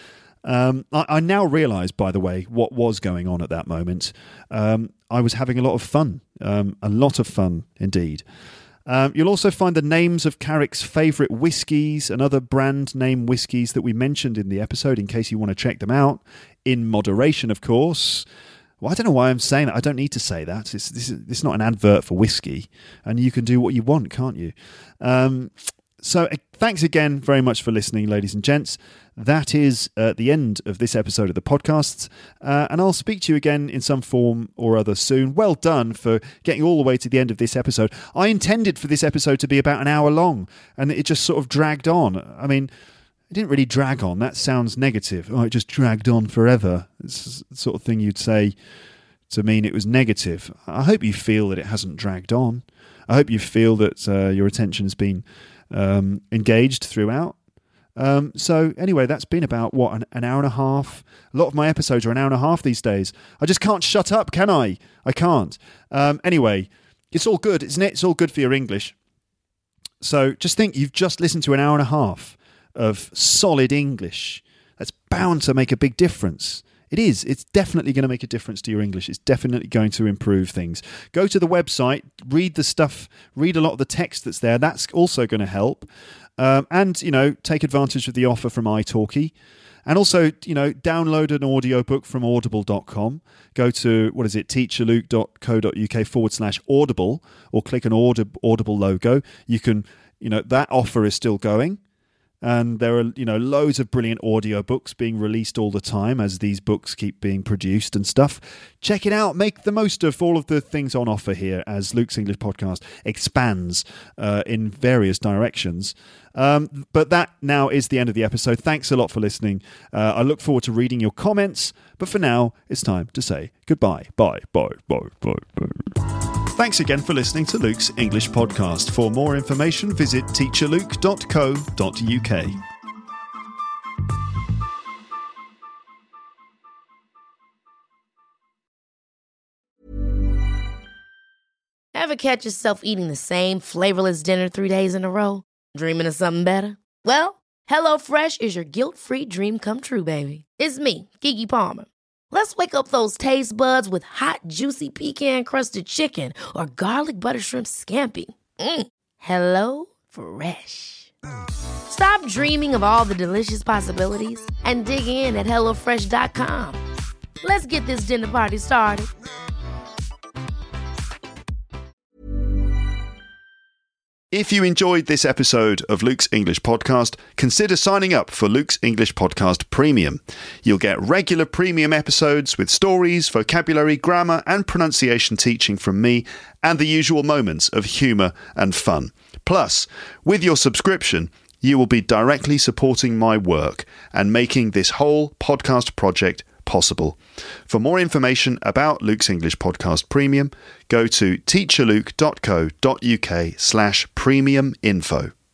Um, I, I now realise, by the way, what was going on at that moment. Um, I was having a lot of fun, um, a lot of fun indeed. Um, you'll also find the names of Carrick's favourite whiskies and other brand name whiskies that we mentioned in the episode in case you want to check them out, in moderation, of course. Well, I don't know why I'm saying that. I don't need to say that. It's, this is, this is not an advert for whiskey, and you can do what you want, can't you? Um, so uh, thanks again very much for listening, ladies and gents. That is uh, the end of this episode of the podcast, uh, and I'll speak to you again in some form or other soon. Well done for getting all the way to the end of this episode. I intended for this episode to be about an hour long, and it just sort of dragged on. I mean, it didn't really drag on. That sounds negative. Oh, it just dragged on forever. It's the sort of thing you'd say to mean it was negative. I hope you feel that it hasn't dragged on. I hope you feel that uh, your attention has been um, engaged throughout. Um, so anyway, that's been about, what, an, an hour and a half? A lot of my episodes are an hour and a half these days. I just can't shut up, can I? I can't. Um, anyway, it's all good, isn't it? It's all good for your English. So just think, you've just listened to an hour and a half of solid English. That's bound to make a big difference. It is. It's definitely going to make a difference to your English. It's definitely going to improve things. Go to the website, read the stuff, read a lot of the text that's there. That's also going to help. Um, and, you know, take advantage of the offer from italki. And also, you know, download an audiobook from audible dot com. Go to, what is it, teacherluke.co.uk forward slash audible, or click an Audib- Audible logo. You can, you know, that offer is still going. And there are, you know, loads of brilliant audiobooks being released all the time as these books keep being produced and stuff. Check it out. Make the most of all of the things on offer here as Luke's English Podcast expands uh, in various directions. Um, but that now is the end of the episode. Thanks a lot for listening. Uh, I look forward to reading your comments. But for now, it's time to say goodbye. Bye, bye, bye, bye, bye. Thanks again for listening to Luke's English Podcast. For more information, visit teacher luke dot co dot uk. Ever catch yourself eating the same flavorless dinner three days in a row? Dreaming of something better? Well, HelloFresh is your guilt-free dream come true, baby. It's me, Keke Palmer. Let's wake up those taste buds with hot, juicy pecan-crusted chicken or garlic butter shrimp scampi. Mm. Hello Fresh. Stop dreaming of all the delicious possibilities and dig in at hello fresh dot com. Let's get this dinner party started. If you enjoyed this episode of Luke's English Podcast, consider signing up for Luke's English Podcast Premium. You'll get regular premium episodes with stories, vocabulary, grammar and pronunciation teaching from me and the usual moments of humour and fun. Plus, with your subscription, you will be directly supporting my work and making this whole podcast project possible. For more information about Luke's English Podcast Premium, go to teacher luke dot co dot uk slash premium info.